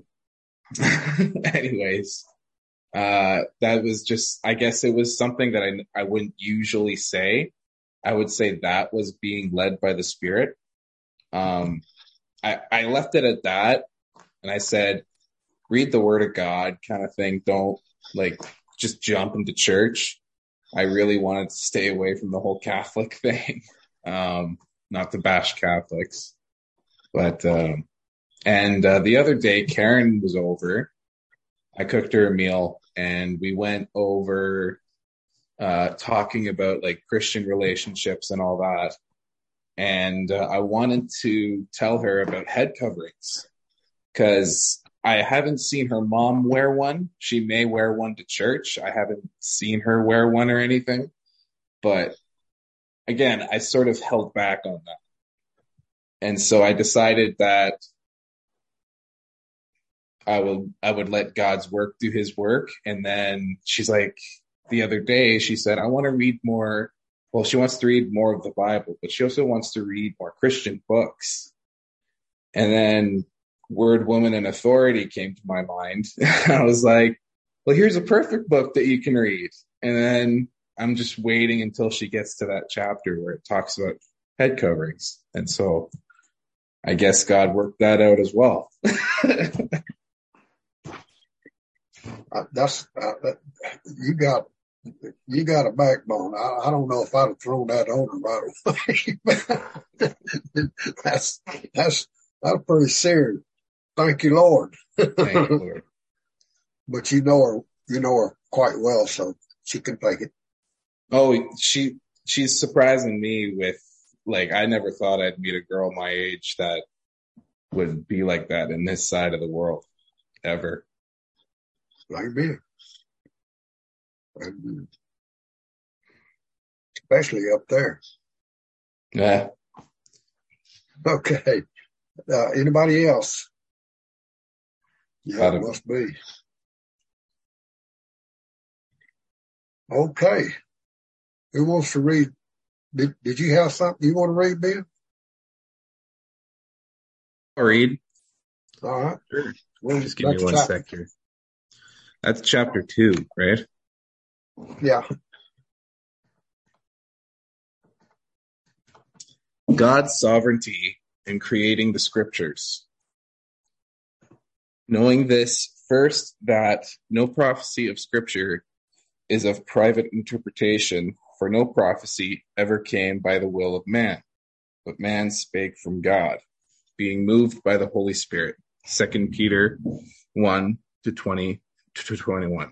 S12: anyways, uh, that was just, I guess it was something that I, I wouldn't usually say. I would say that was being led by the Spirit. Um, I, I left it at that, and I said, read the Word of God kind of thing. Don't like just jump into church. I really wanted to stay away from the whole Catholic thing. Um, not to bash Catholics, but, um, and, uh, the other day Karen was over. I cooked her a meal and we went over, uh, talking about like Christian relationships and all that. And, uh, I wanted to tell her about head coverings, because I haven't seen her mom wear one. She may wear one to church. I haven't seen her wear one or anything. But again, I sort of held back on that. And so I decided that I would, I would let God's work do his work. And then she's like, the other day, she said, I want to read more. Well, she wants to read more of the Bible, but she also wants to read more Christian books. And then Word, Woman, and Authority came to my mind. I was like, well, here's a perfect book that you can read. And then I'm just waiting until she gets to that chapter where it talks about head coverings. And so I guess God worked that out as well.
S1: uh, that's, uh, that, you got, you got a backbone. I, I don't know if I'd have thrown that on her right away. that's, that's, that's pretty serious. Thank you, Lord.
S12: Thank you, Lord.
S1: But you know her, you know her quite well, so she can take it.
S12: Oh, she, she's surprising me with, like, I never thought I'd meet a girl my age that would be like that in this side of the world, ever.
S1: Like me. And especially up there.
S12: Yeah.
S1: Okay. Uh, anybody else? Yeah, it must be. Okay. Who wants to read? Did, did you have something you want to read, Ben?
S12: I'll read.
S1: All right.
S12: Sure.
S1: Well,
S12: just give me one chapter. sec here. That's chapter two, right?
S1: Yeah.
S12: God's sovereignty in creating the scriptures. Knowing this, first, that no prophecy of scripture is of private interpretation, for no prophecy ever came by the will of man, but man spake from God, being moved by the Holy Spirit. Second Peter one to twenty to twenty-one.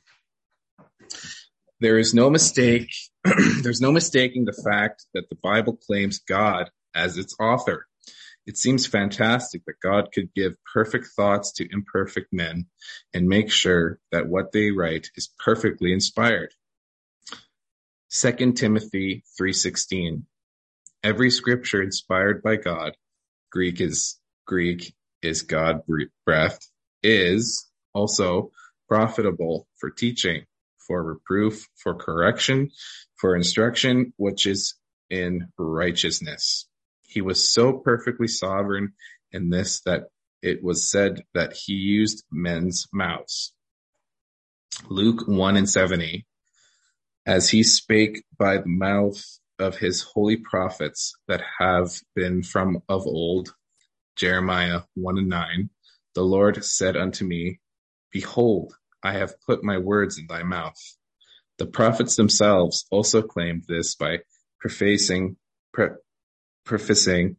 S12: There is no mistake. There's no mistaking the fact that the Bible claims God as its author. It seems fantastic that God could give perfect thoughts to imperfect men and make sure that what they write is perfectly inspired. Second Timothy three sixteen. Every scripture inspired by God, Greek is Greek is God breath, is also profitable for teaching, for reproof, for correction, for instruction, which is in righteousness. He was so perfectly sovereign in this that it was said that he used men's mouths. Luke one and seventy, as he spake by the mouth of his holy prophets that have been from of old, Jeremiah one and nine, the Lord said unto me, Behold, I have put my words in thy mouth. The prophets themselves also claimed this by prefacing, pre, prefacing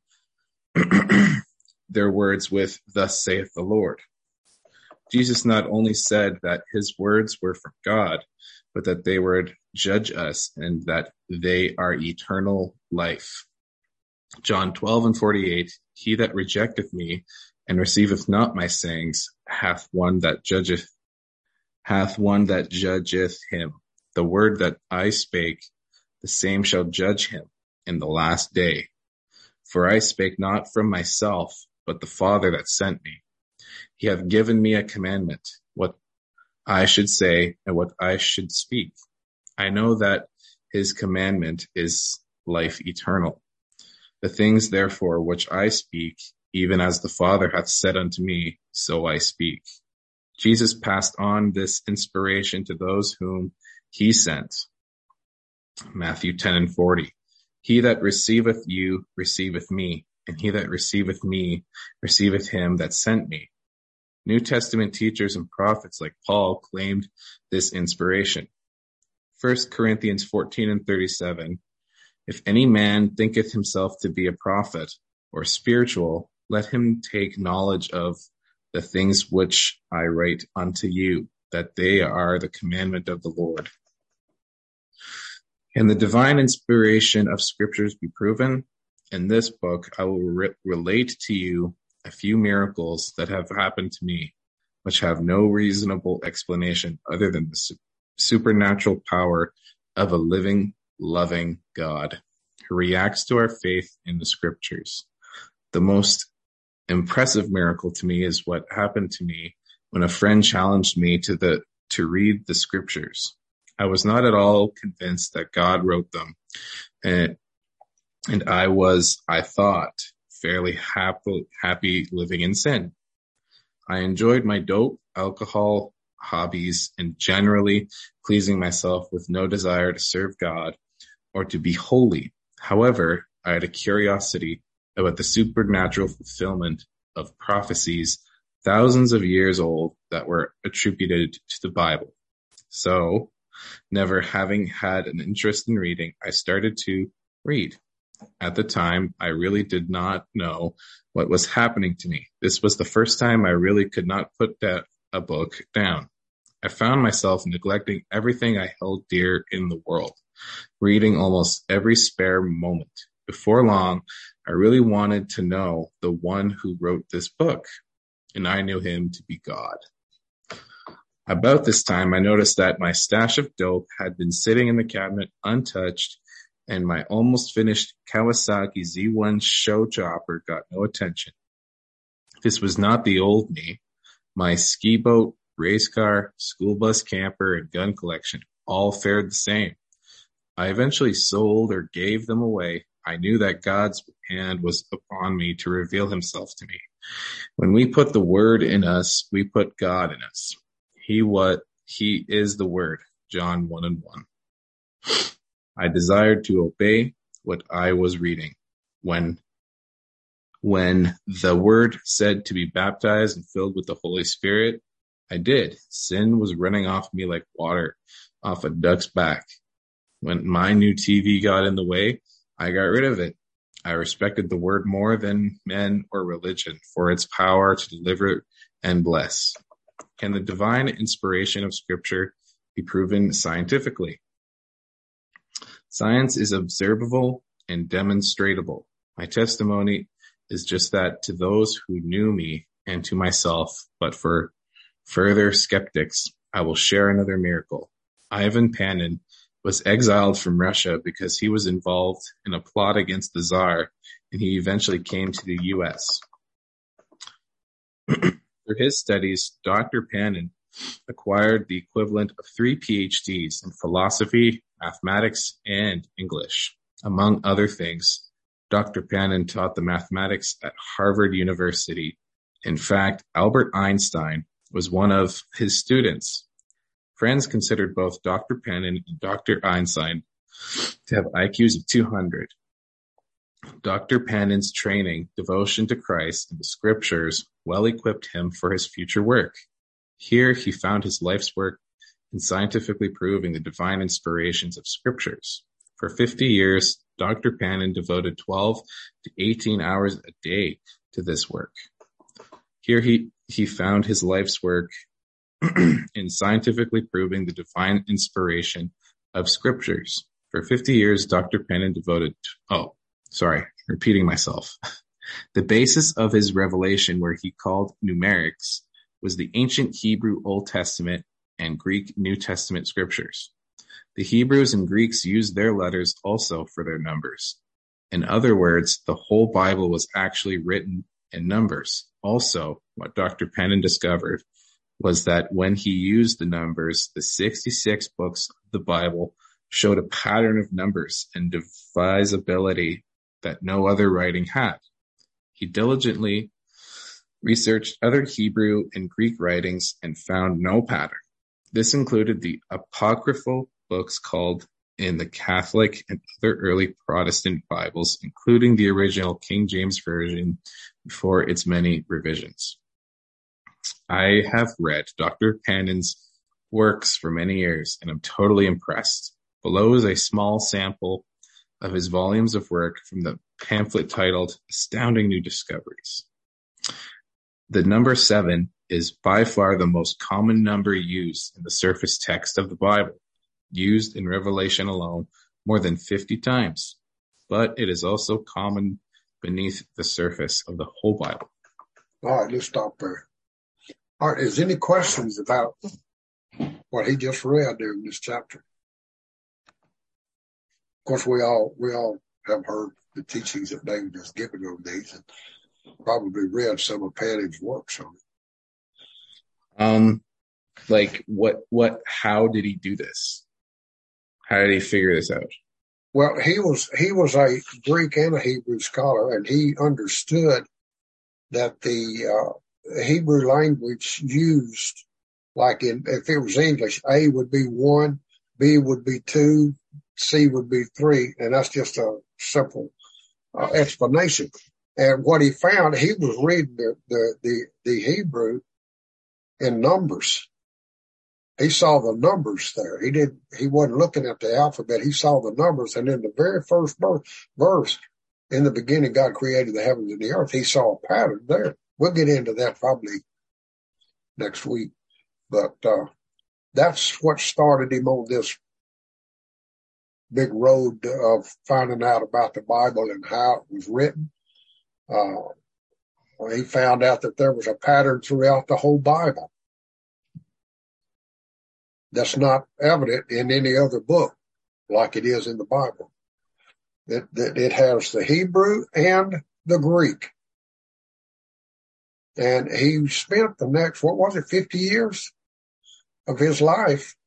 S12: their words with, Thus saith the Lord. Jesus not only said that his words were from God, but that they would judge us and that they are eternal life. John twelve and forty-eight, He that rejecteth me and receiveth not my sayings hath one that judgeth, hath one that judgeth him. The word that I spake, the same shall judge him in the last day. For I spake not from myself, but the Father that sent me. He hath given me a commandment, what I should say and what I should speak. I know that his commandment is life eternal. The things therefore which I speak, even as the Father hath said unto me, so I speak. Jesus passed on this inspiration to those whom he sent. Matthew ten and forty. He that receiveth you receiveth me, and he that receiveth me receiveth him that sent me. New Testament teachers and prophets like Paul claimed this inspiration. First Corinthians fourteen and thirty-seven. If any man thinketh himself to be a prophet or spiritual, let him take knowledge of the things which I write unto you, that they are the commandment of the Lord. Can the divine inspiration of scriptures be proven? In this book, I will re- relate to you a few miracles that have happened to me, which have no reasonable explanation other than the su- supernatural power of a living, loving God who reacts to our faith in the scriptures. The most impressive miracle to me is what happened to me when a friend challenged me to the to read the scriptures. I was not at all convinced that God wrote them, and, and I was, I thought, fairly happy, happy living in sin. I enjoyed my dope, alcohol, hobbies, and generally pleasing myself with no desire to serve God or to be holy. However, I had a curiosity about the supernatural fulfillment of prophecies thousands of years old that were attributed to the Bible. So, never having had an interest in reading, I started to read. At the time, I really did not know what was happening to me. This was the first time I really could not put that, a book down. I found myself neglecting everything I held dear in the world, reading almost every spare moment. Before long, I really wanted to know the one who wrote this book, and I knew him to be God. About this time, I noticed that my stash of dope had been sitting in the cabinet untouched, and my almost finished Kawasaki Z one show chopper got no attention. This was not the old me. My ski boat, race car, school bus camper, and gun collection all fared the same. I eventually sold or gave them away. I knew that God's hand was upon me to reveal himself to me. When we put the word in us, we put God in us. He what he is the word, John one and one. I desired to obey what I was reading. When, when the word said to be baptized and filled with the Holy Spirit, I did. Sin was running off me like water off a duck's back. When my new T V got in the way, I got rid of it. I respected the word more than men or religion for its power to deliver and bless. Can the divine inspiration of Scripture be proven scientifically? Science is observable and demonstrable. My testimony is just that to those who knew me and to myself, but for further skeptics, I will share another miracle. Ivan Panin was exiled from Russia because he was involved in a plot against the Tsar, and he eventually came to the U S Through his studies, Doctor Panin acquired the equivalent of three P H Ds in philosophy, mathematics, and English. Among other things, Doctor Panin taught the mathematics at Harvard University. In fact, Albert Einstein was one of his students. Friends considered both Doctor Panin and Doctor Einstein to have I Qs of two hundred. Doctor Panin's training, devotion to Christ, and the scriptures well equipped him for his future work. Here he found his life's work in scientifically proving the divine inspirations of scriptures. For fifty years, Doctor Panin devoted twelve to eighteen hours a day to this work. Here he, he found his life's work in scientifically proving the divine inspiration of scriptures. For fifty years, Doctor Panin devoted, oh, sorry, repeating myself. The basis of his revelation, where he called numerics, was the ancient Hebrew Old Testament and Greek New Testament scriptures. The Hebrews and Greeks used their letters also for their numbers. In other words, the whole Bible was actually written in numbers. Also, what Doctor Panin discovered was that when he used the numbers, the sixty-six books of the Bible showed a pattern of numbers and divisibility that no other writing had. He diligently researched other Hebrew and Greek writings and found no pattern. This included the apocryphal books called in the Catholic and other early Protestant Bibles, including the original King James Version before its many revisions. I have read Doctor Panin's works for many years, and I'm totally impressed. Below is a small sample of his volumes of work from the pamphlet titled Astounding New Discoveries. The number seven is by far the most common number used in the surface text of the Bible, used in Revelation alone more than fifty times, but it is also common beneath the surface of the whole Bible.
S1: All right, let's stop there. All right, is any questions about what he just read during this chapter? Of course, we all we all have heard the teachings that David has given on these, and probably read some of Panin's works on it.
S12: Um, like what? What? How did he do this? How did he figure this out?
S1: Well, he was he was a Greek and a Hebrew scholar, and he understood that the uh, Hebrew language used, like in if it was English, A would be one, B would be two, C would be three, and that's just a simple uh, explanation. And what he found, he was reading the the the, the Hebrew in numbers. He saw the numbers there. He did. He wasn't looking at the alphabet. He saw the numbers, and in the very first verse, in the beginning, God created the heavens and the earth. He saw a pattern there. We'll get into that probably next week, but uh, that's what started him on this big road of finding out about the Bible and how it was written. Uh, he found out that there was a pattern throughout the whole Bible that's not evident in any other book like it is in the Bible. It, it, it has the Hebrew and the Greek. And he spent the next, what was it, fifty years of his life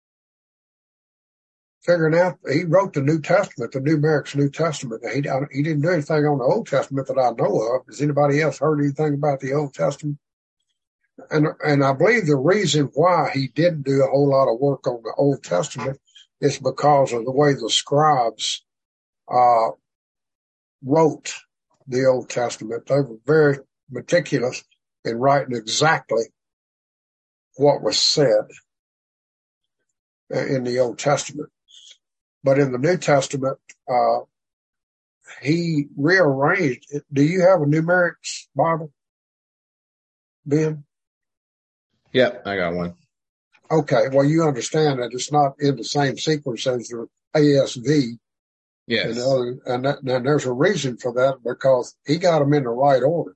S1: figuring out. He wrote the New Testament, the Numerics New Testament. He, he didn't do anything on the Old Testament that I know of. Has anybody else heard anything about the Old Testament? And, and I believe the reason why he didn't do a whole lot of work on the Old Testament is because of the way the scribes uh, wrote the Old Testament. They were very meticulous in writing exactly what was said in the Old Testament. But in the New Testament, uh, he rearranged it. Do you have a numerics Bible, Ben?
S12: Yep, I got one.
S1: Okay, well, you understand that it's not in the same sequence as the A S V.
S12: Yes.
S1: And, other, and, that, and there's a reason for that, because he got them in the right order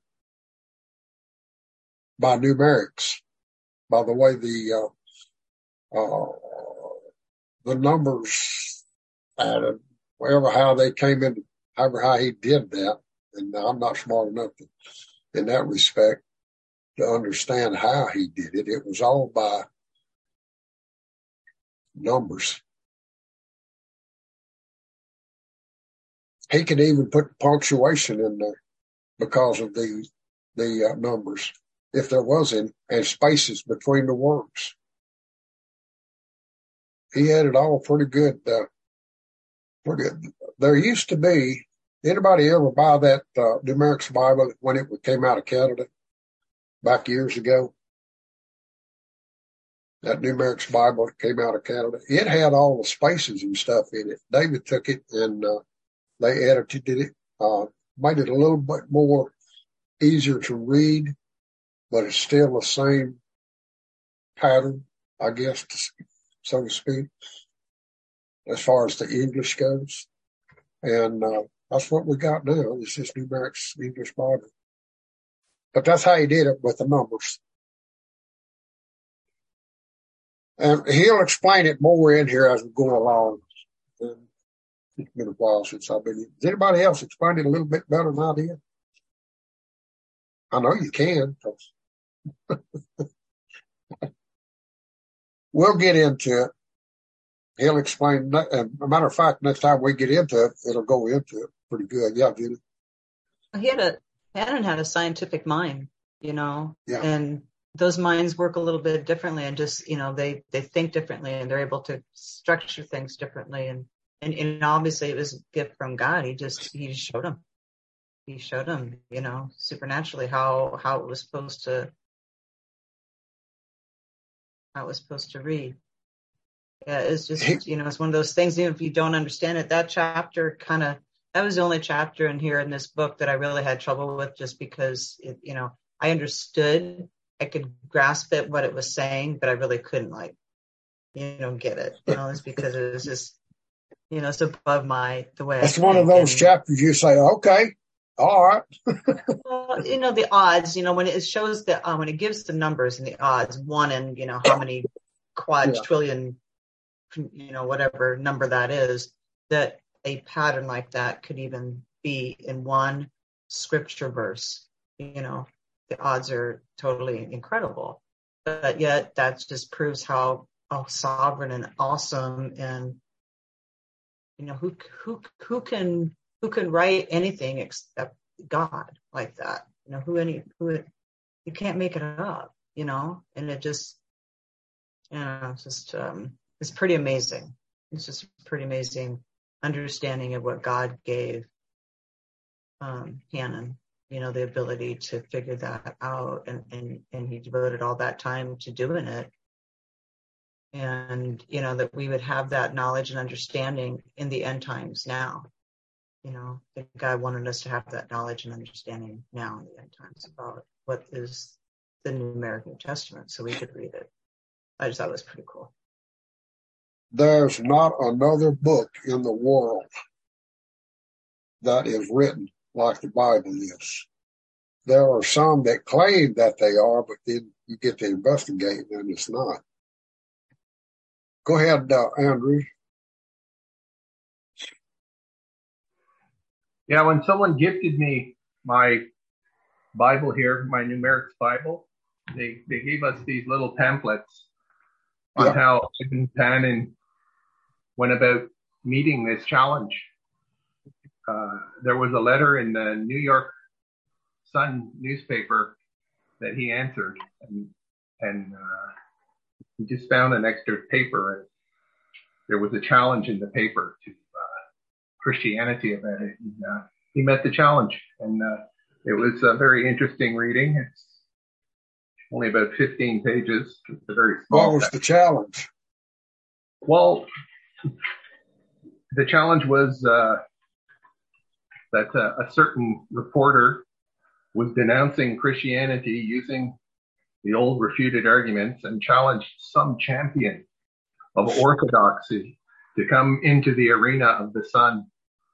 S1: by numerics, by the way the uh, uh, the numbers added, wherever how they came in, however how he did that. And I'm not smart enough to, in that respect to understand how he did it. It was all by numbers. He could even put punctuation in there because of the the uh, numbers, if there was any, and spaces between the words. He had it all pretty good. Uh, pretty good. There used to be, anybody ever buy that uh, Numerics Bible when it came out of Canada back years ago? That Numerics Bible came out of Canada. It had all the spaces and stuff in it. David took it and uh, they edited it, uh, made it a little bit more easier to read, but it's still the same pattern, I guess, to, so to speak, as far as the English goes. And uh, that's what we got now. It's just Numerics English Bible. But that's how he did it with the numbers. And he'll explain it more in here as we go along. And it's been a while since I've been here. Does anybody else explain it a little bit better than I did? I know you can. We'll get into it. He'll explain. As a matter of fact, next time we get into it, it'll go into it pretty good. Yeah, Judy.
S7: He had a, Hannon had a scientific mind, you know,
S1: yeah.
S7: And those minds work a little bit differently, and just, you know, they, they think differently, and they're able to structure things differently. And, and, and obviously it was a gift from God. He just, he just showed him. He showed him, you know, supernaturally how, how it was supposed to, how it was supposed to read. Yeah, it's just, you know, it's one of those things, even if you don't understand it, that chapter kind of, that was the only chapter in here in this book that I really had trouble with, just because, it, you know, I understood, I could grasp it, what it was saying, but I really couldn't, like, you know, get it, you know, it's because it was just, you know, it's above my, the way
S1: It's
S7: I
S1: one of those and, chapters you say, okay, all right.
S7: Well, you know, the odds, you know, when it shows the, uh, when it gives the numbers and the odds, one in, you know, how many quadrillion, yeah. you know, whatever number that is, that a pattern like that could even be in one scripture verse, you know, the odds are totally incredible. But yet that just proves how, how sovereign and awesome, and, you know, who, who, who can, who can write anything except God like that? You know, who any, who, you can't make it up, you know, and it just, you know, it's just, um, it's pretty amazing. It's just pretty amazing understanding of what God gave um, Hannon, you know, the ability to figure that out, and, and, and he devoted all that time to doing it. And, you know, that we would have that knowledge and understanding in the end times now. You know, I think God wanted us to have that knowledge and understanding now in the end times about what is the Numeric New Testament, so we could read it. I just thought it was pretty cool.
S1: There's not another book in the world that is written like the Bible is. There are some that claim that they are, but then you get to investigate and it's not. Go ahead, uh, Andrew.
S13: Yeah, when someone gifted me my Bible here, my Numerics Bible, they, they gave us these little pamphlets on yeah. how Ivan Panin went about meeting this challenge. Uh, there was a letter in the New York Sun newspaper that he answered, and, and uh, he just found an extra paper, and there was a challenge in the paper to uh, Christianity about it. And, uh, he met the challenge, and uh, it was a very interesting reading. It's only about fifteen pages. It's a very small.
S1: What was the challenge?
S13: Well, the challenge was uh, that uh, a certain reporter was denouncing Christianity using the old refuted arguments, and challenged some champion of orthodoxy to come into the arena of the Sun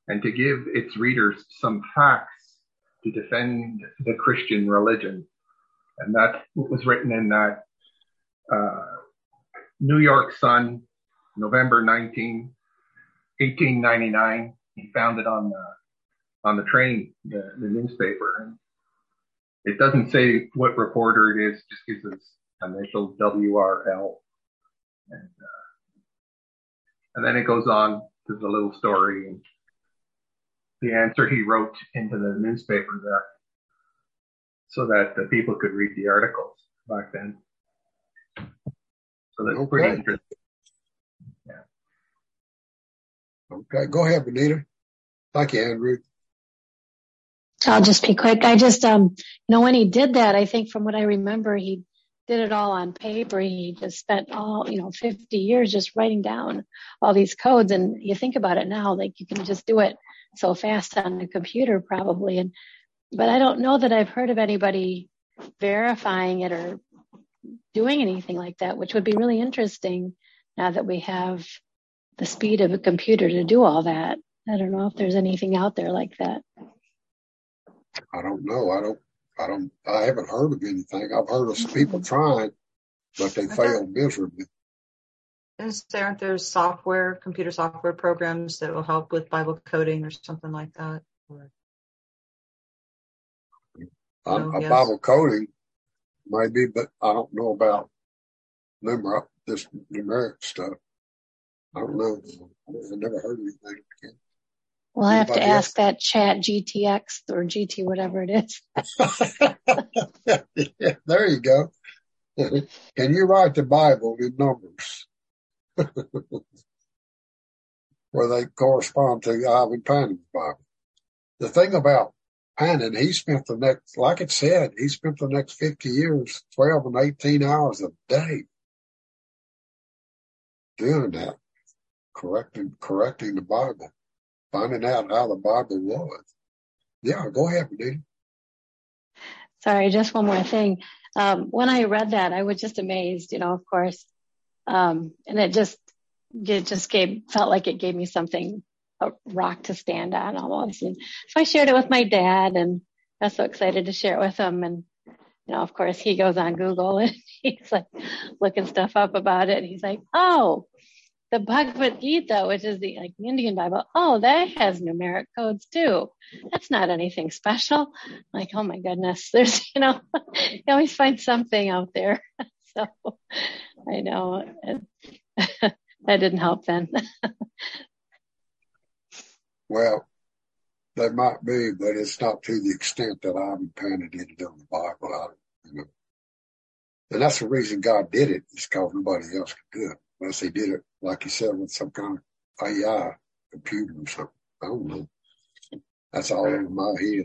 S13: and to give its readers some facts to defend the Christian religion. And that was written in that uh, New York Sun, November nineteenth, eighteen ninety-nine. He found it on the on the train, the, the newspaper. And it doesn't say what reporter it is, just gives us initials W R L. And, uh, and then it goes on to the little story and the answer he wrote into the newspaper there so that the people could read the articles back then. So that's
S1: Okay.
S13: pretty interesting. Yeah.
S1: Okay, go ahead, Benita. Thank you, Andrew.
S14: I'll just be quick. I just, um, you know, when he did that, I think from what I remember, he did it all on paper. He just spent all, you know, fifty years just writing down all these codes. And you think about it now, like you can just do it so fast on a computer probably. And, but I don't know that I've heard of anybody verifying it or doing anything like that, which would be really interesting now that we have the speed of a computer to do all that. I don't know if there's anything out there like that.
S1: I don't know. I don't, I don't, I haven't heard of anything. I've heard of some people trying, but they failed miserably.
S7: Is there, aren't there software, computer software programs that will help with Bible coding or something like that? Or,
S1: Um,
S7: no,
S1: a
S7: yes.
S1: Bible coding, maybe, but I don't know about numer this numeric stuff. I don't know. I've never heard anything.
S14: We'll have to
S1: Anybody
S14: ask that chat G T X or G T, whatever it is.
S1: Yeah, there you go. Can you write the Bible in numbers where they correspond to Ivan Pannon's Bible? The thing about Pannon, he spent the next, like it said, he spent the next fifty years, twelve and eighteen hours a day doing that, correcting, correcting the Bible, finding out how the Bible was. Yeah, go ahead, Benita.
S14: Sorry, just one more thing. Um, when I read that, I was just amazed, you know, of course. Um, and it just, it just gave, felt like it gave me something, a rock to stand on almost. And so I shared it with my dad, and I was so excited to share it with him. And, you know, of course, he goes on Google and he's like looking stuff up about it. And he's like, oh, the Bhagavad Gita, which is the like the Indian Bible, oh, that has numeric codes too. That's not anything special. I'm like, oh my goodness, there's, you know, you always find something out there. So I know that didn't help then.
S1: Well, they might be, but it's not to the extent that Ivan Pannon did it on the Bible. I, you know. And that's the reason God did it, is because nobody else could do it. Unless he did it, like you said, with some kind of A I computer or something. I don't know. That's all over my head.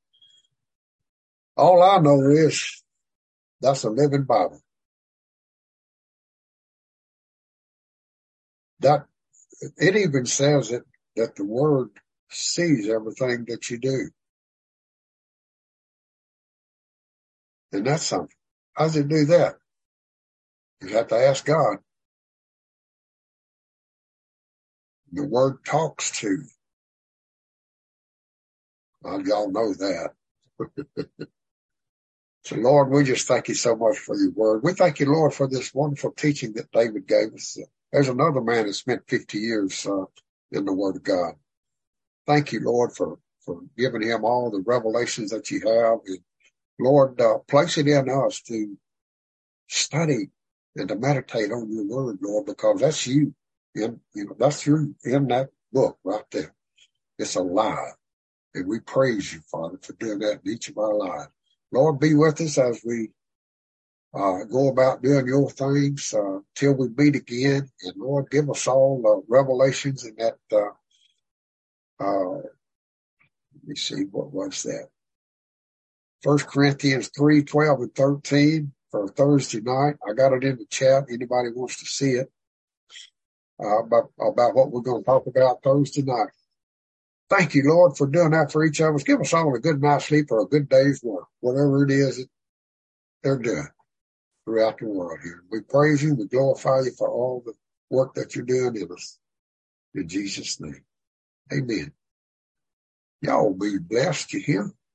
S1: All I know is that's a living Bible. That it even says it that the Word sees everything that you do. And that's something. How does it do that? You have to ask God. The Word talks to you. Well, y'all know that. So, Lord, we just thank you so much for your Word. We thank you, Lord, for this wonderful teaching that David gave us. There's another man that spent fifty years uh, in the Word of God. Thank you, Lord, for, for giving him all the revelations that you have. And Lord, uh, place it in us to study and to meditate on your Word, Lord, because that's you. In, you know, that's you in that book right there. It's alive. And we praise you, Father, for doing that in each of our lives. Lord, be with us as we uh, go about doing your things uh, till we meet again. And Lord, give us all uh, revelations in that. Uh, uh, let me see, what was that? First Corinthians three, twelve and thirteen for Thursday night. I got it in the chat. Anybody wants to see it uh, about, about what we're going to talk about Thursday night. Thank you, Lord, for doing that for each of us. Give us all a good night's sleep or a good day's work, whatever it is that they're doing throughout the world here. We praise you. We glorify you for all the work that you're doing in us. In Jesus' name, amen. Y'all be blessed, you hear?